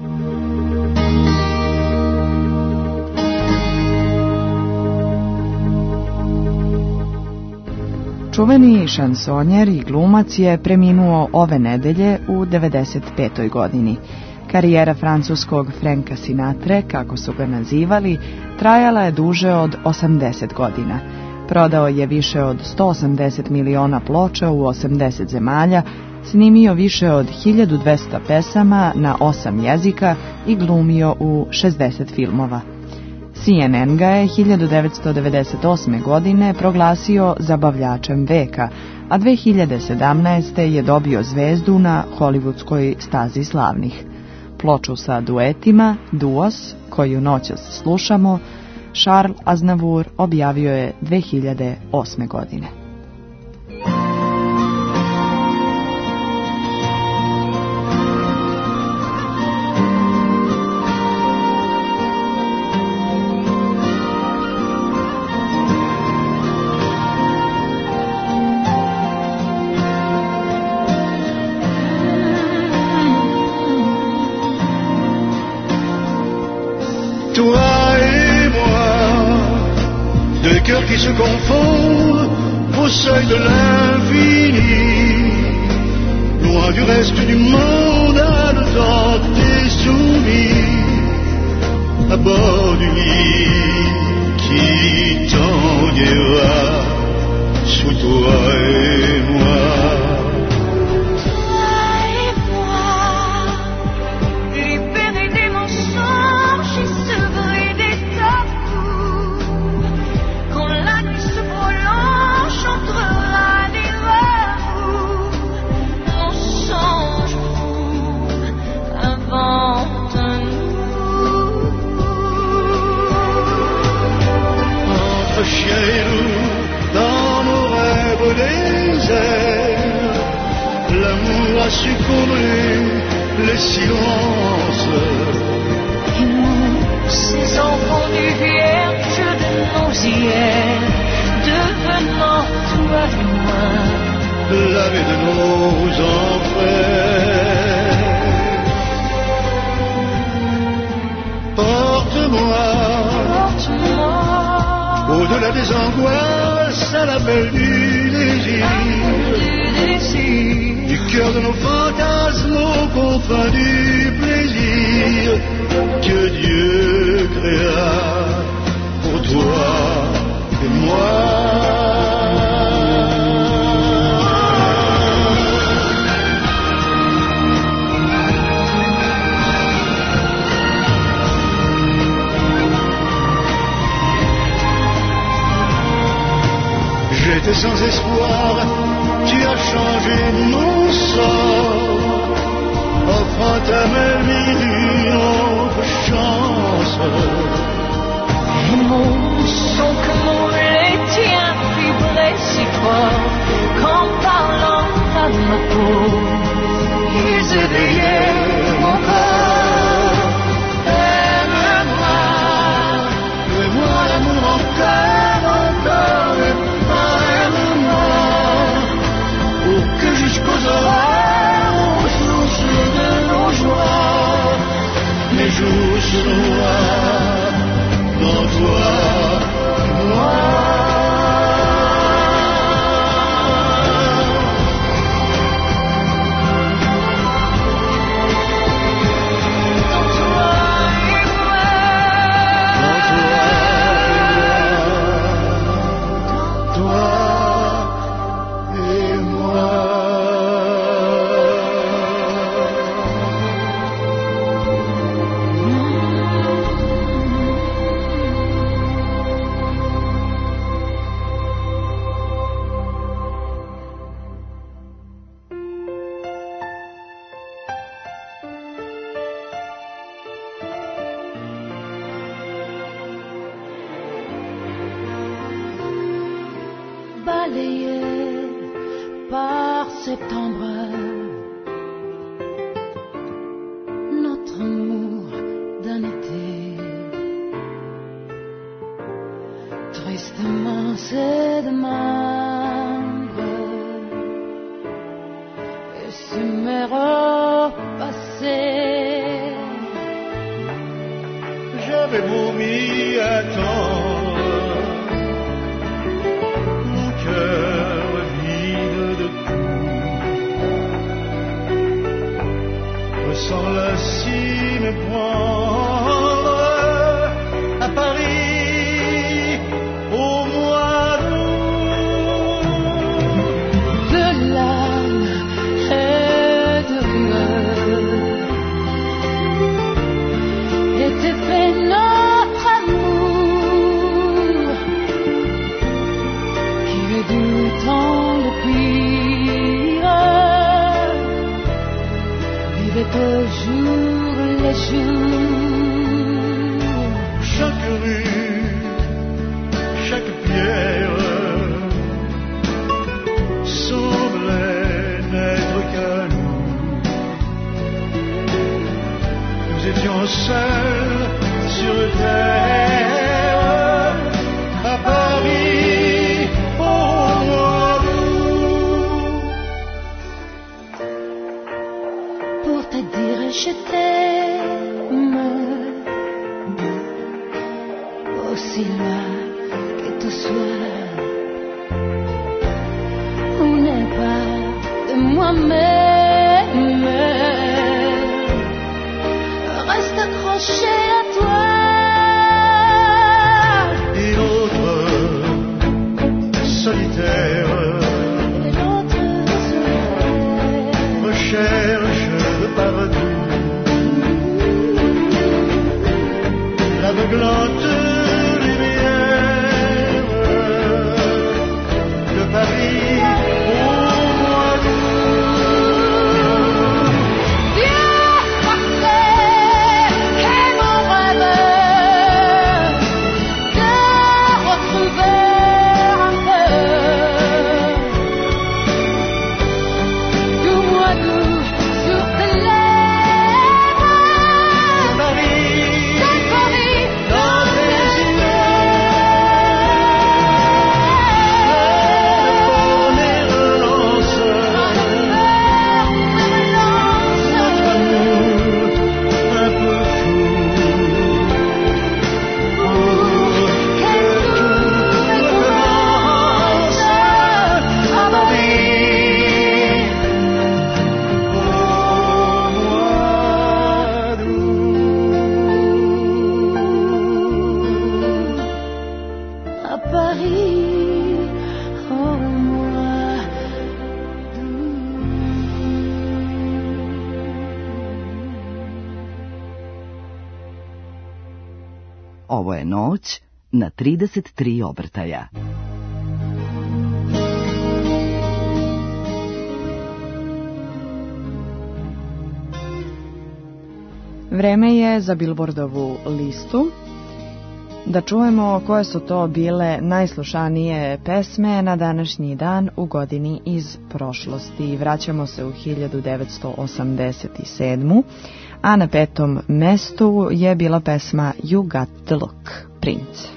Čuveni šansonjer i glumac je preminuo ove nedelje u 95. godini. Karijera francuskog Franka Sinatre, kako su ga nazivali, trajala je duže od 80 godina. Prodao je više od 180 miliona ploča u 80 zemalja, snimio više od 1200 pesama na 8 jezika i glumio u 60 filmova. CNN ga je 1998. godine proglasio zabavljačem veka, a 2017. je dobio zvezdu na hollywoodskoj stazi slavnih. Ploču sa duetima, Duos, koju noćas slušamo, Charles Aznavour objavio je 2008. godine. Toi et moi, deux cœurs qui se confondent au seuil de l'infini, loin du reste du monde, à le temps t'es soumis, à bord du lit qui t'enguera sous toi et moi. Chez nous, dans nos rêves déserts, l'amour a su combler les silences. Et nous, ces enfants du vierge de nos hier, devenant toi et moi, l'âme de nos enfers. Porte-moi, porte-moi au-delà des angoisses grâce à l'appel du désir, du cœur de nos fantasmes aux confins du plaisir que Dieu créa pour toi et moi. J'étais sans espoir, tu as changé mon sort, offrant à ma vie une autre chance. Et mon son comme les tiens vibrait si fort qu'en parlant à ma peau, ils éveillaient mon corps. Aime-moi l'amour encore, encore, pour que jusqu'aux aurores, aux sources de nos joies, mes jours se noient dans toi et moi. Balayé par septembre, notre amour d'un été, tristement c'est de membre, et si mes repassés, j'avais beau m'y attendre, vide de tout, sans la cime prendre à Paris au mois d'août. De larmes et de rumeurs était fait notre amour, qui est du temps le pire, vivait au jour les jours. Chaque rue, chaque pierre semblait n'être qu'à nous. Nous étions seuls sur terre à Paris au mois d'août. Pour te dire je t'aime, aussi loin que tu sois, on n'est pas de moi-même, reste accroché à toi. Et l'autre solitaire, recherche partout l'aveuglante lumière de Paris au mois d'août. Viens parfait et mon rêve de retrouver un peu du mois d'août sur tes lèvres, Paris dans tes yeux. je noć na 33 obrtaja. Vreme je za Billboardovu listu. Da čujemo koje su to bile najslušanije pesme na današnji dan u godini iz prošlosti. Vraćamo se u 1987. A na 5. mestu je bila pesma You Got the Look, Prince.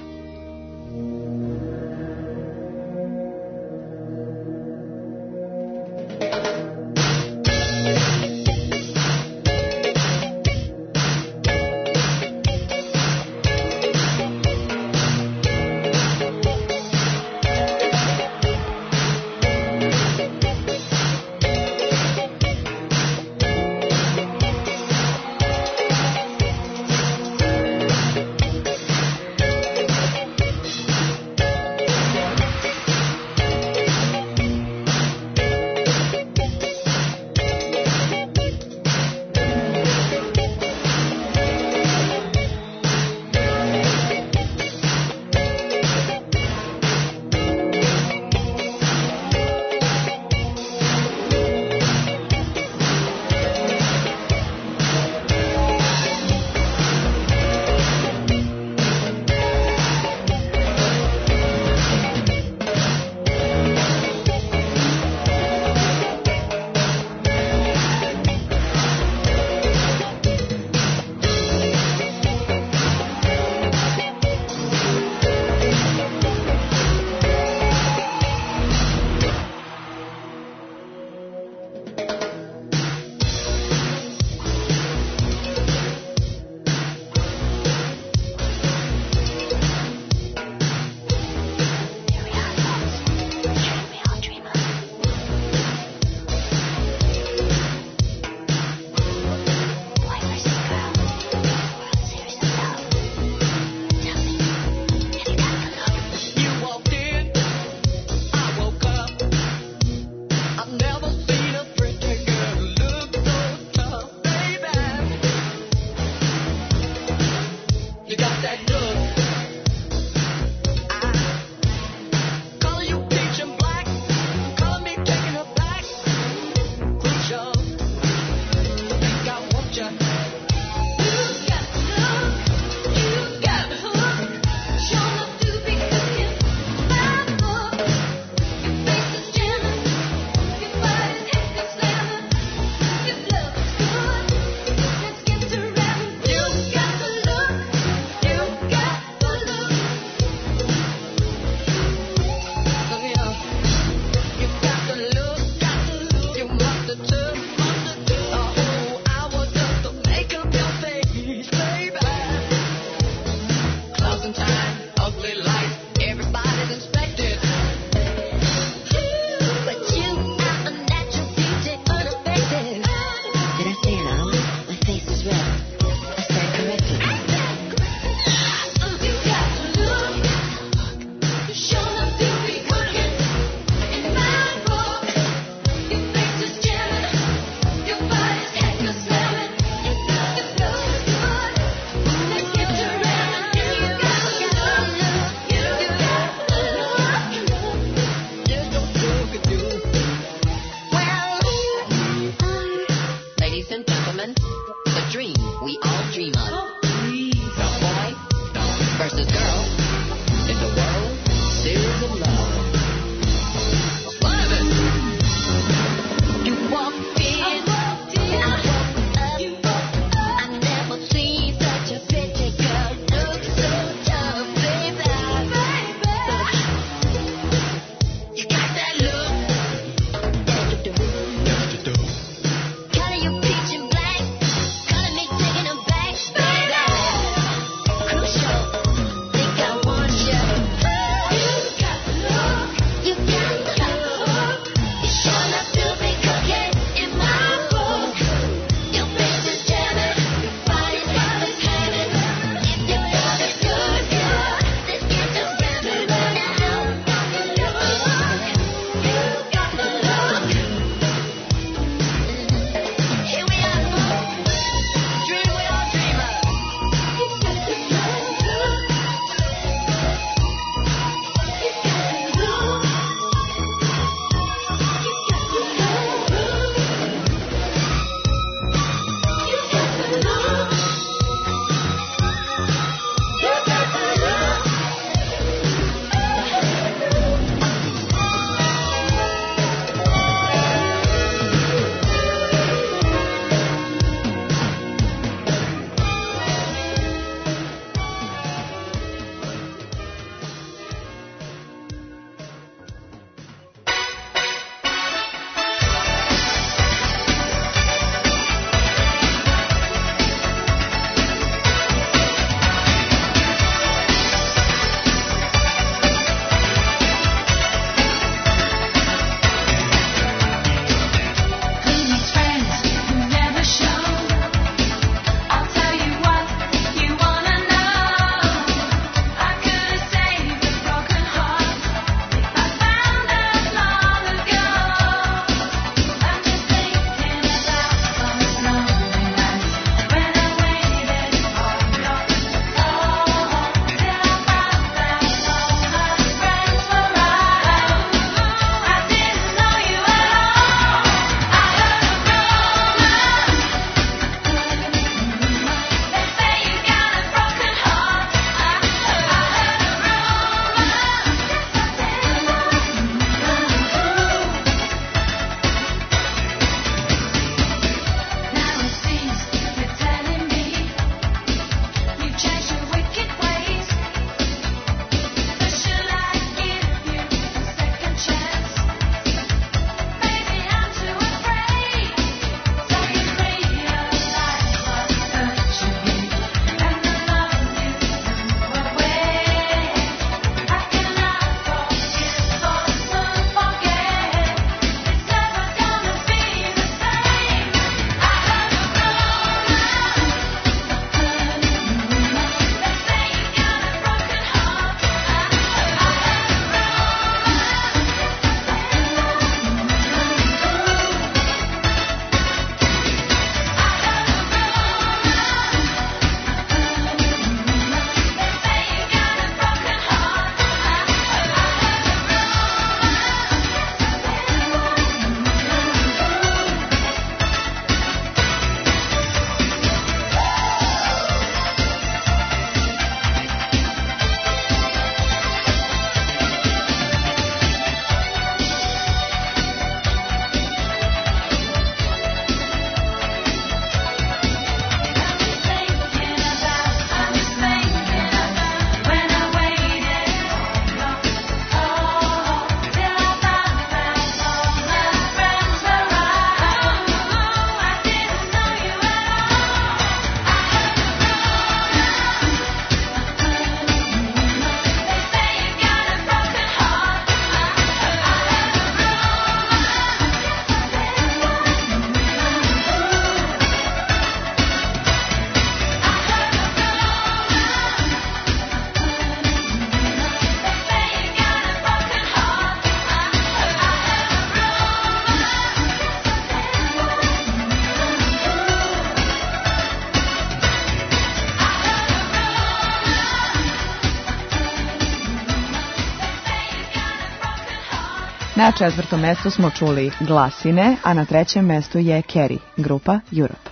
Na 4. mestu smo čuli Glasine, a na 3. mestu je Kerry, grupa Europe.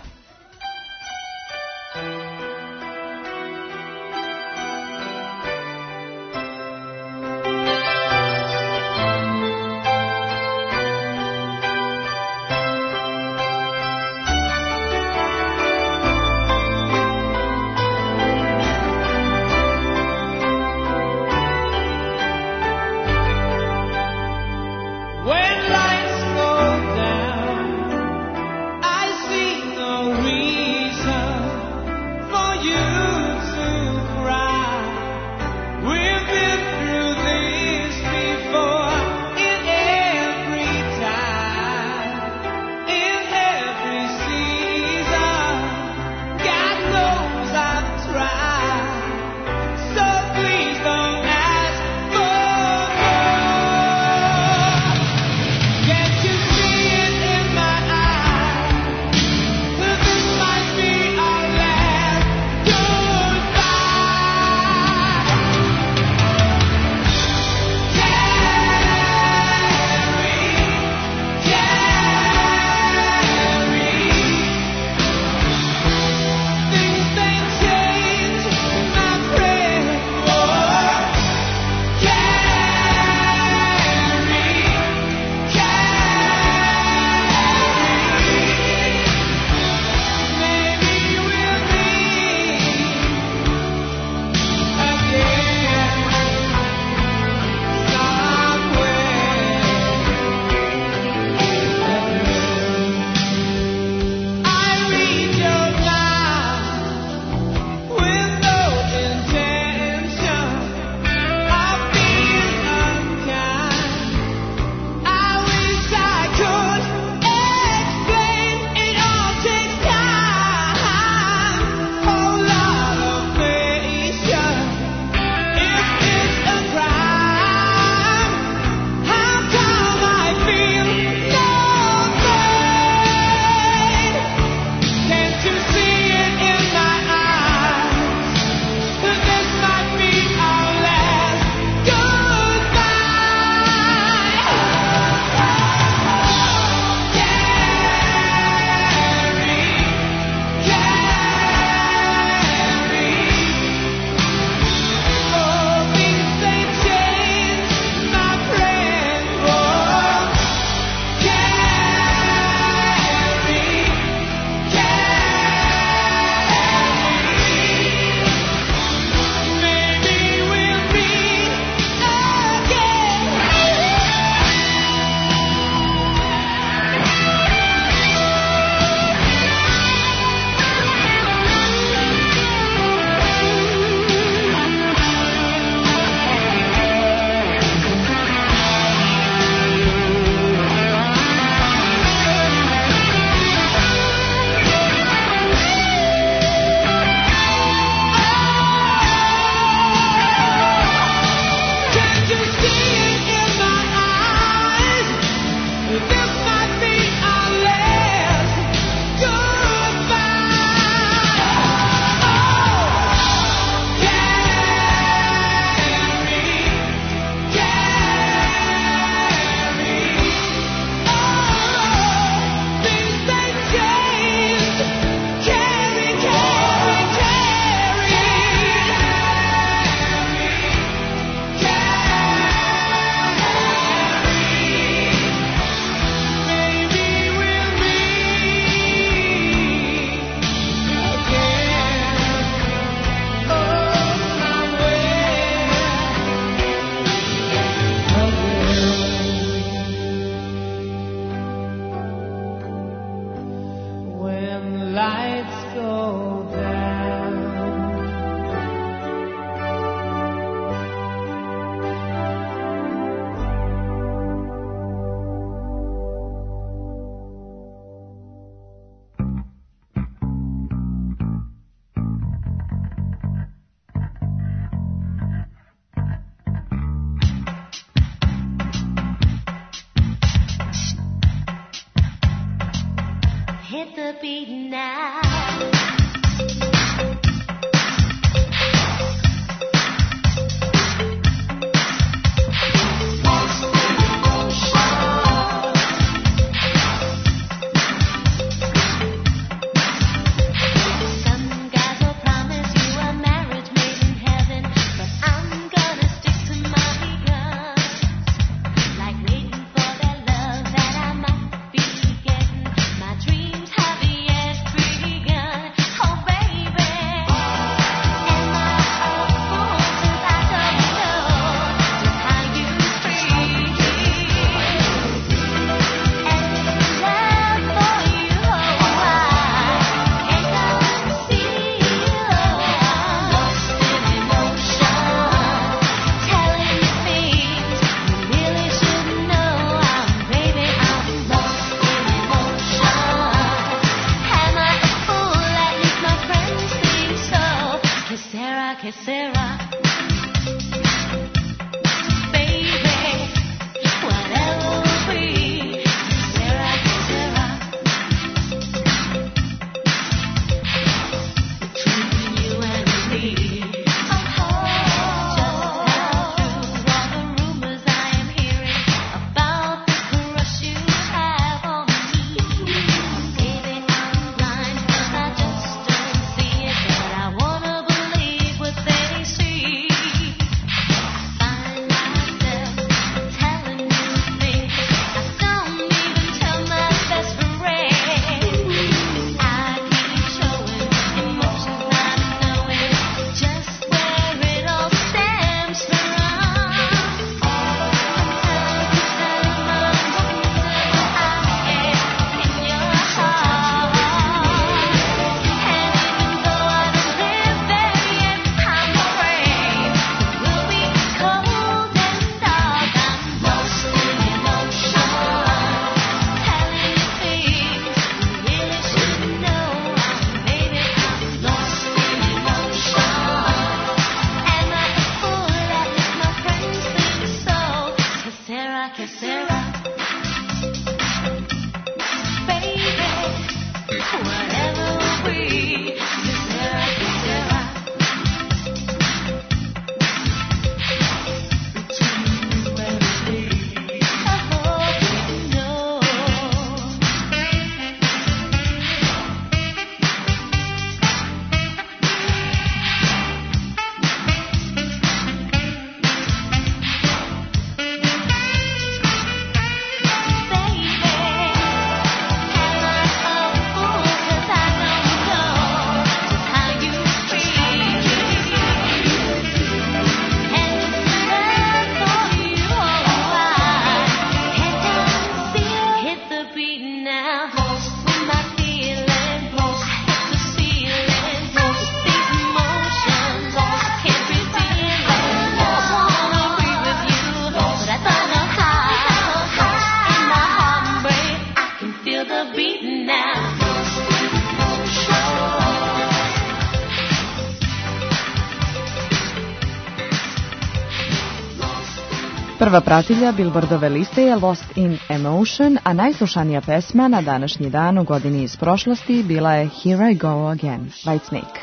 Prva pratilja Billboardove liste je Lost in Emotion, a najslušanija pesma na današnji dan u godini iz prošlosti bila je Here I Go Again, Whitesnake.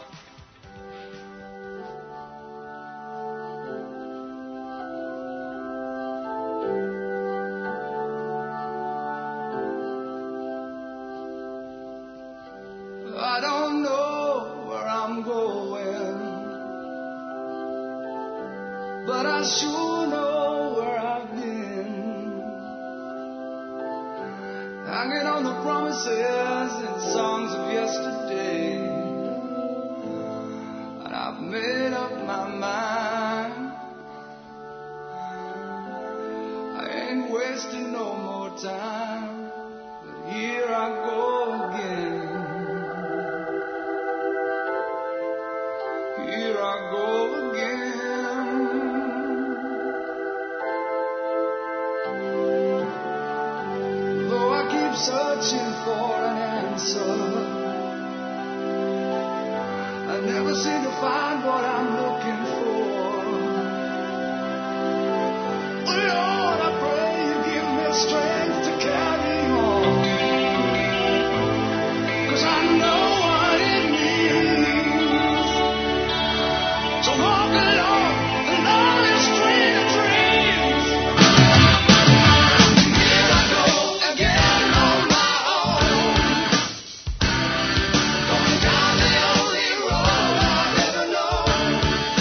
I don't know where I'm going, but I sure know where I've been. Hanging on the promises and songs of yesterday, and I've made up my mind. I ain't wasting no more time, but here I go again. Here I go again. Though I keep searching for an answer, I never seem to find what I'm looking for. Lord, I pray you give me strength to carry on, 'cause I know what it means to walk along the lonely street of dreams. Here I go again on my own, going down the only road I've ever known.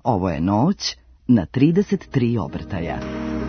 Ovo je noć na 33 obrtaja.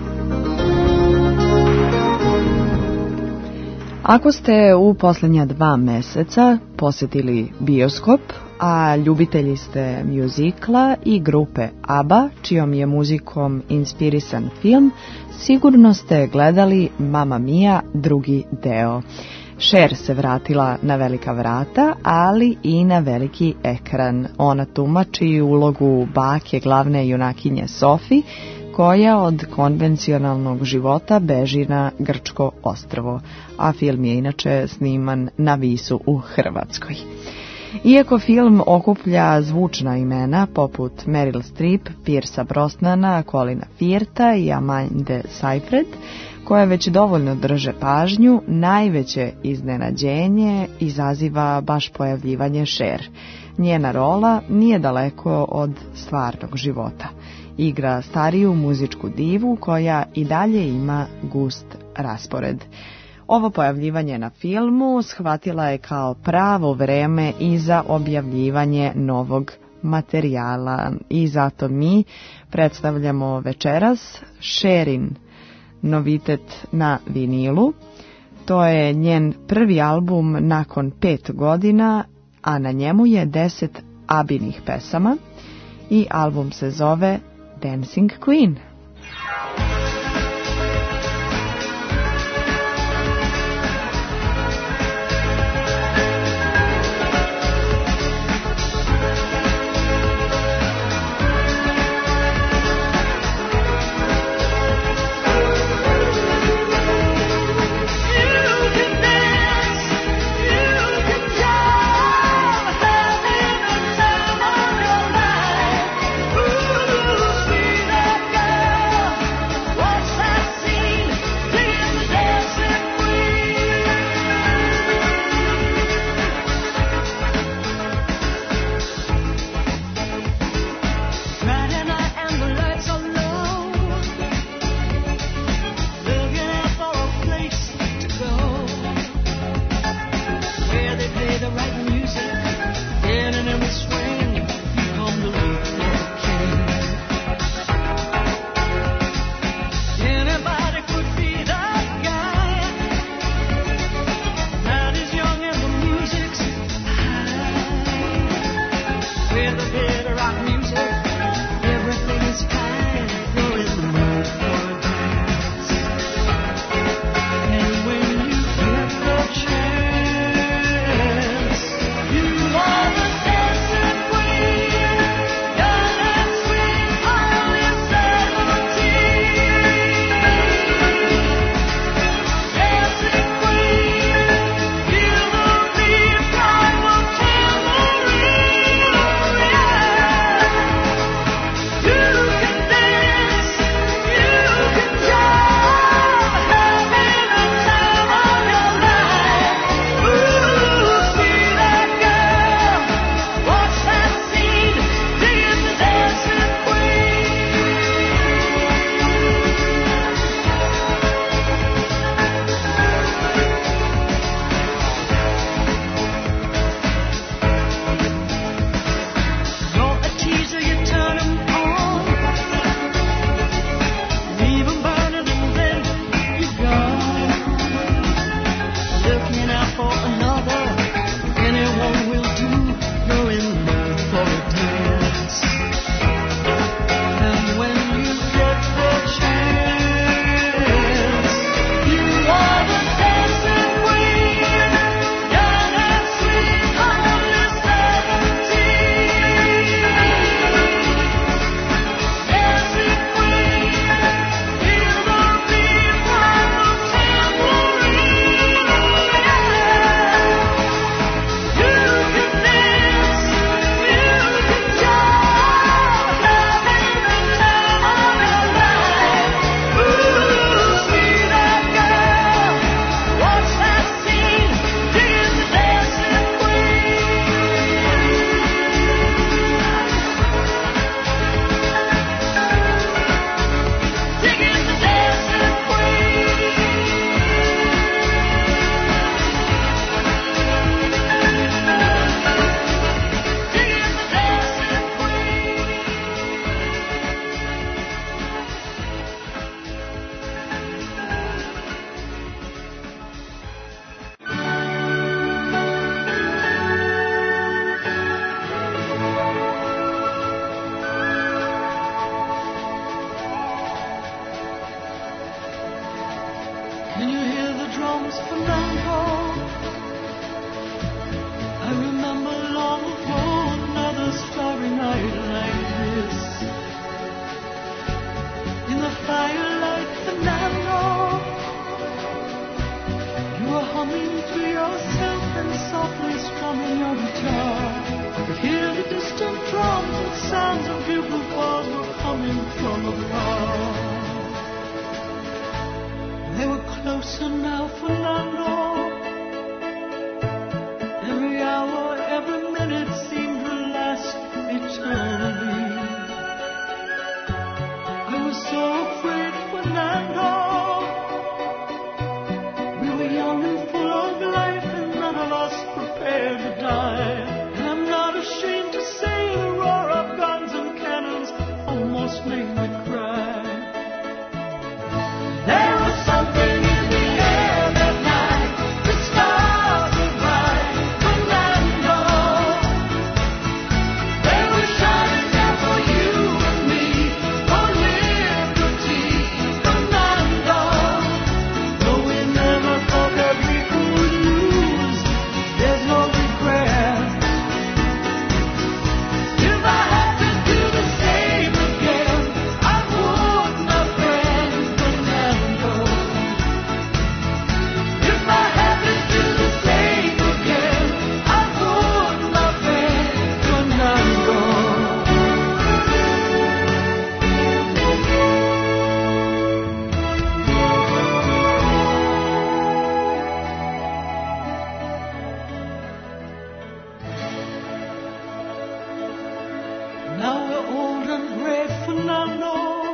Ako ste u posljednja 2 meseca posjetili bioskop, a ljubitelji ste mjuzikla i grupe ABBA, čijom je muzikom inspirisan film, sigurno ste gledali Mamma Mia drugi deo. Cher se vratila na velika vrata, ali i na veliki ekran. Ona tumači ulogu bake glavne junakinje Sophie, koja od konvencionalnog života beži na grčko ostrvo, a film je inače sniman na Visu u Hrvatskoj. Iako film okuplja zvučna imena poput Meryl Streep, Piercea Brosnana, Colina Firtha i Amande Seyfried, koje već dovoljno drže pažnju, najveće iznenađenje izaziva baš pojavljivanje Cher. Njena rola nije daleko od stvarnog života. Igra stariju muzičku divu koja i dalje ima gust raspored. Ovo pojavljivanje na filmu shvatila je kao pravo vreme i za objavljivanje novog materijala i zato mi predstavljamo večeras Cherin novitet na vinilu. To je njen prvi album nakon 5 godina, a na njemu je 10 ABBInih pesama i album se zove Dancing Queen. Ooh, sweet girl. Fernando. I remember long ago another starry night like this. In the firelight, Fernando, you were humming to yourself and softly strumming your guitar. I could hear the distant drums and sounds of bugle calls were coming from afar. They were closer now, Fernando. Every hour, every minute seemed to last eternally. I was so afraid, Fernando. We were young and full of life, and none of us prepared to die. And I'm not ashamed to say the roar of guns and cannons almost made me cry. There was something in the air that night. The stars were bright, Fernando. They were shining there for you and me, for liberty, Fernando. Though we never thought that we could lose, there's no regret. If I had to do the same again, I would, my friend Fernando. If I had to do the same again, I would, my friend Fernando. Now we're old and gray, Fernando.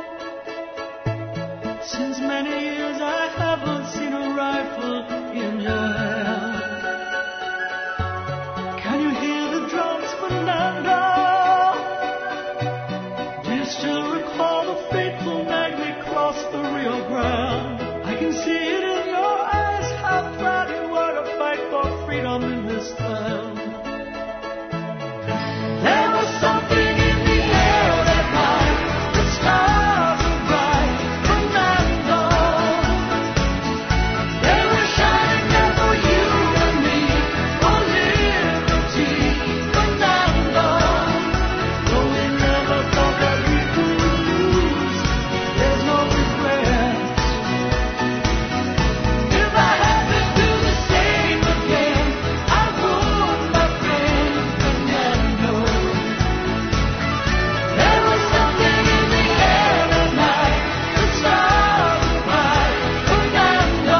Since many years I haven't seen a rifle in your hand. Can you hear the drums, Fernando? Do you still recall the fateful night we crossed the Rio Grande? I can see it in your eyes, how proud you were to fight for freedom in this land. There was something in the air that night. The stars were bright, Fernando. They were shining there for you and me, for liberty, Fernando. Though we never thought that we could lose, there's no regret. If I had to do the same again, I would, my friend Fernando. There was something in the air that night. The stars were bright, Fernando.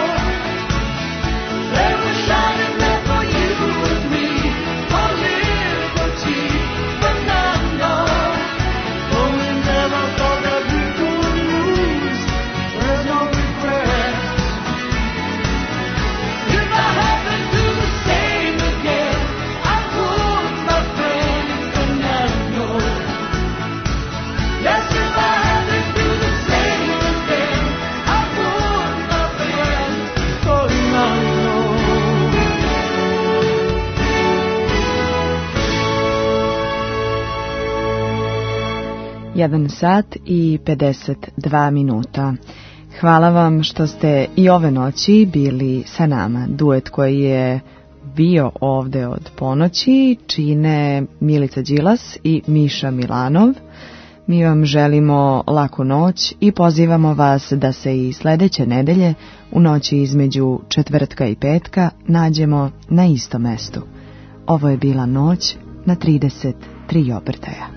They were shining there for you and me, for liberty, Fernando. Though we never thought that we could lose, there's no regret. If I had to do the same again, I would, my friend Fernando. Yes, if I had to do the same again, I would, my friend Fernando. 1 sat i 52 minuta. Hvala vam što ste i ove noći bili sa nama. Duet koji je bio ovde od ponoći čine Milica Đilas i Miša Milanov. Mi vam želimo laku noć i pozivamo vas da se i sledeće nedelje u noći između četvrtka i petka nađemo na istom mestu. Ovo je bila noć na 33 obrtaja.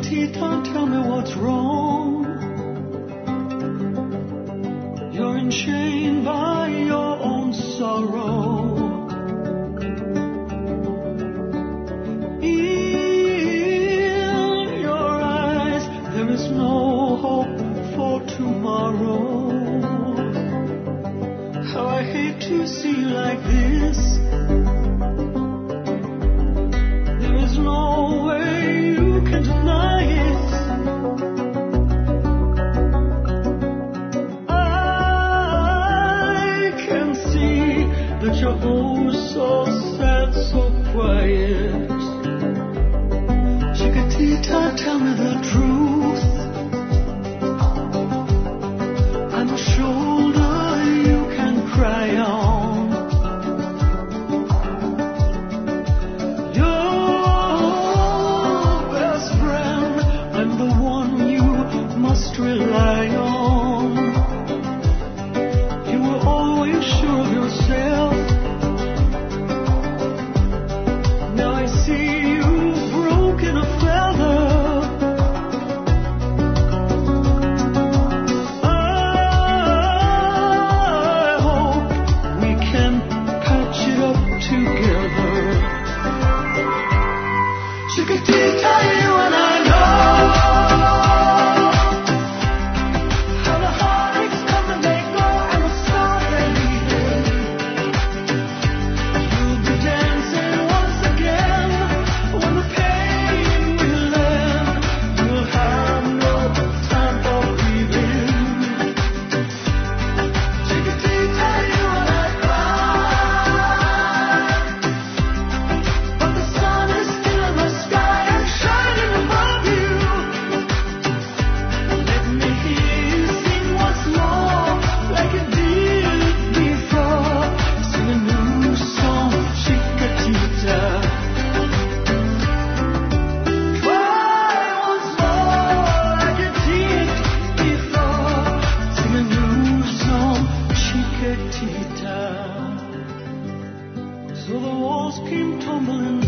Chiquitita, tell me what's wrong. You're enchained by your own sorrow. In your eyes, there is no hope for tomorrow. How I hate to see you like this. There is no way you can deny it. I can see that you're oh so sad, so quiet. Chiquitita, tell me the truth. I'm a shoulder you can cry on. Your best friend, I'm the one you must rely on. You were always sure of yourself. Now I see you've broken a feather. I hope we can patch it up together. Chiquitita, you and I know how the heartaches come and they go and the stars they leave. You'll be dancing once again when the pain will end. You'll have no time for grieving. Chiquitita, you and I cry, but the sun is still in the sky and shining above you. Let me hear you sing once more like you did before. Sing a new song, Chiquitita. Try once more like you did before. Sing a new song, Chiquitita. So the walls came tumbling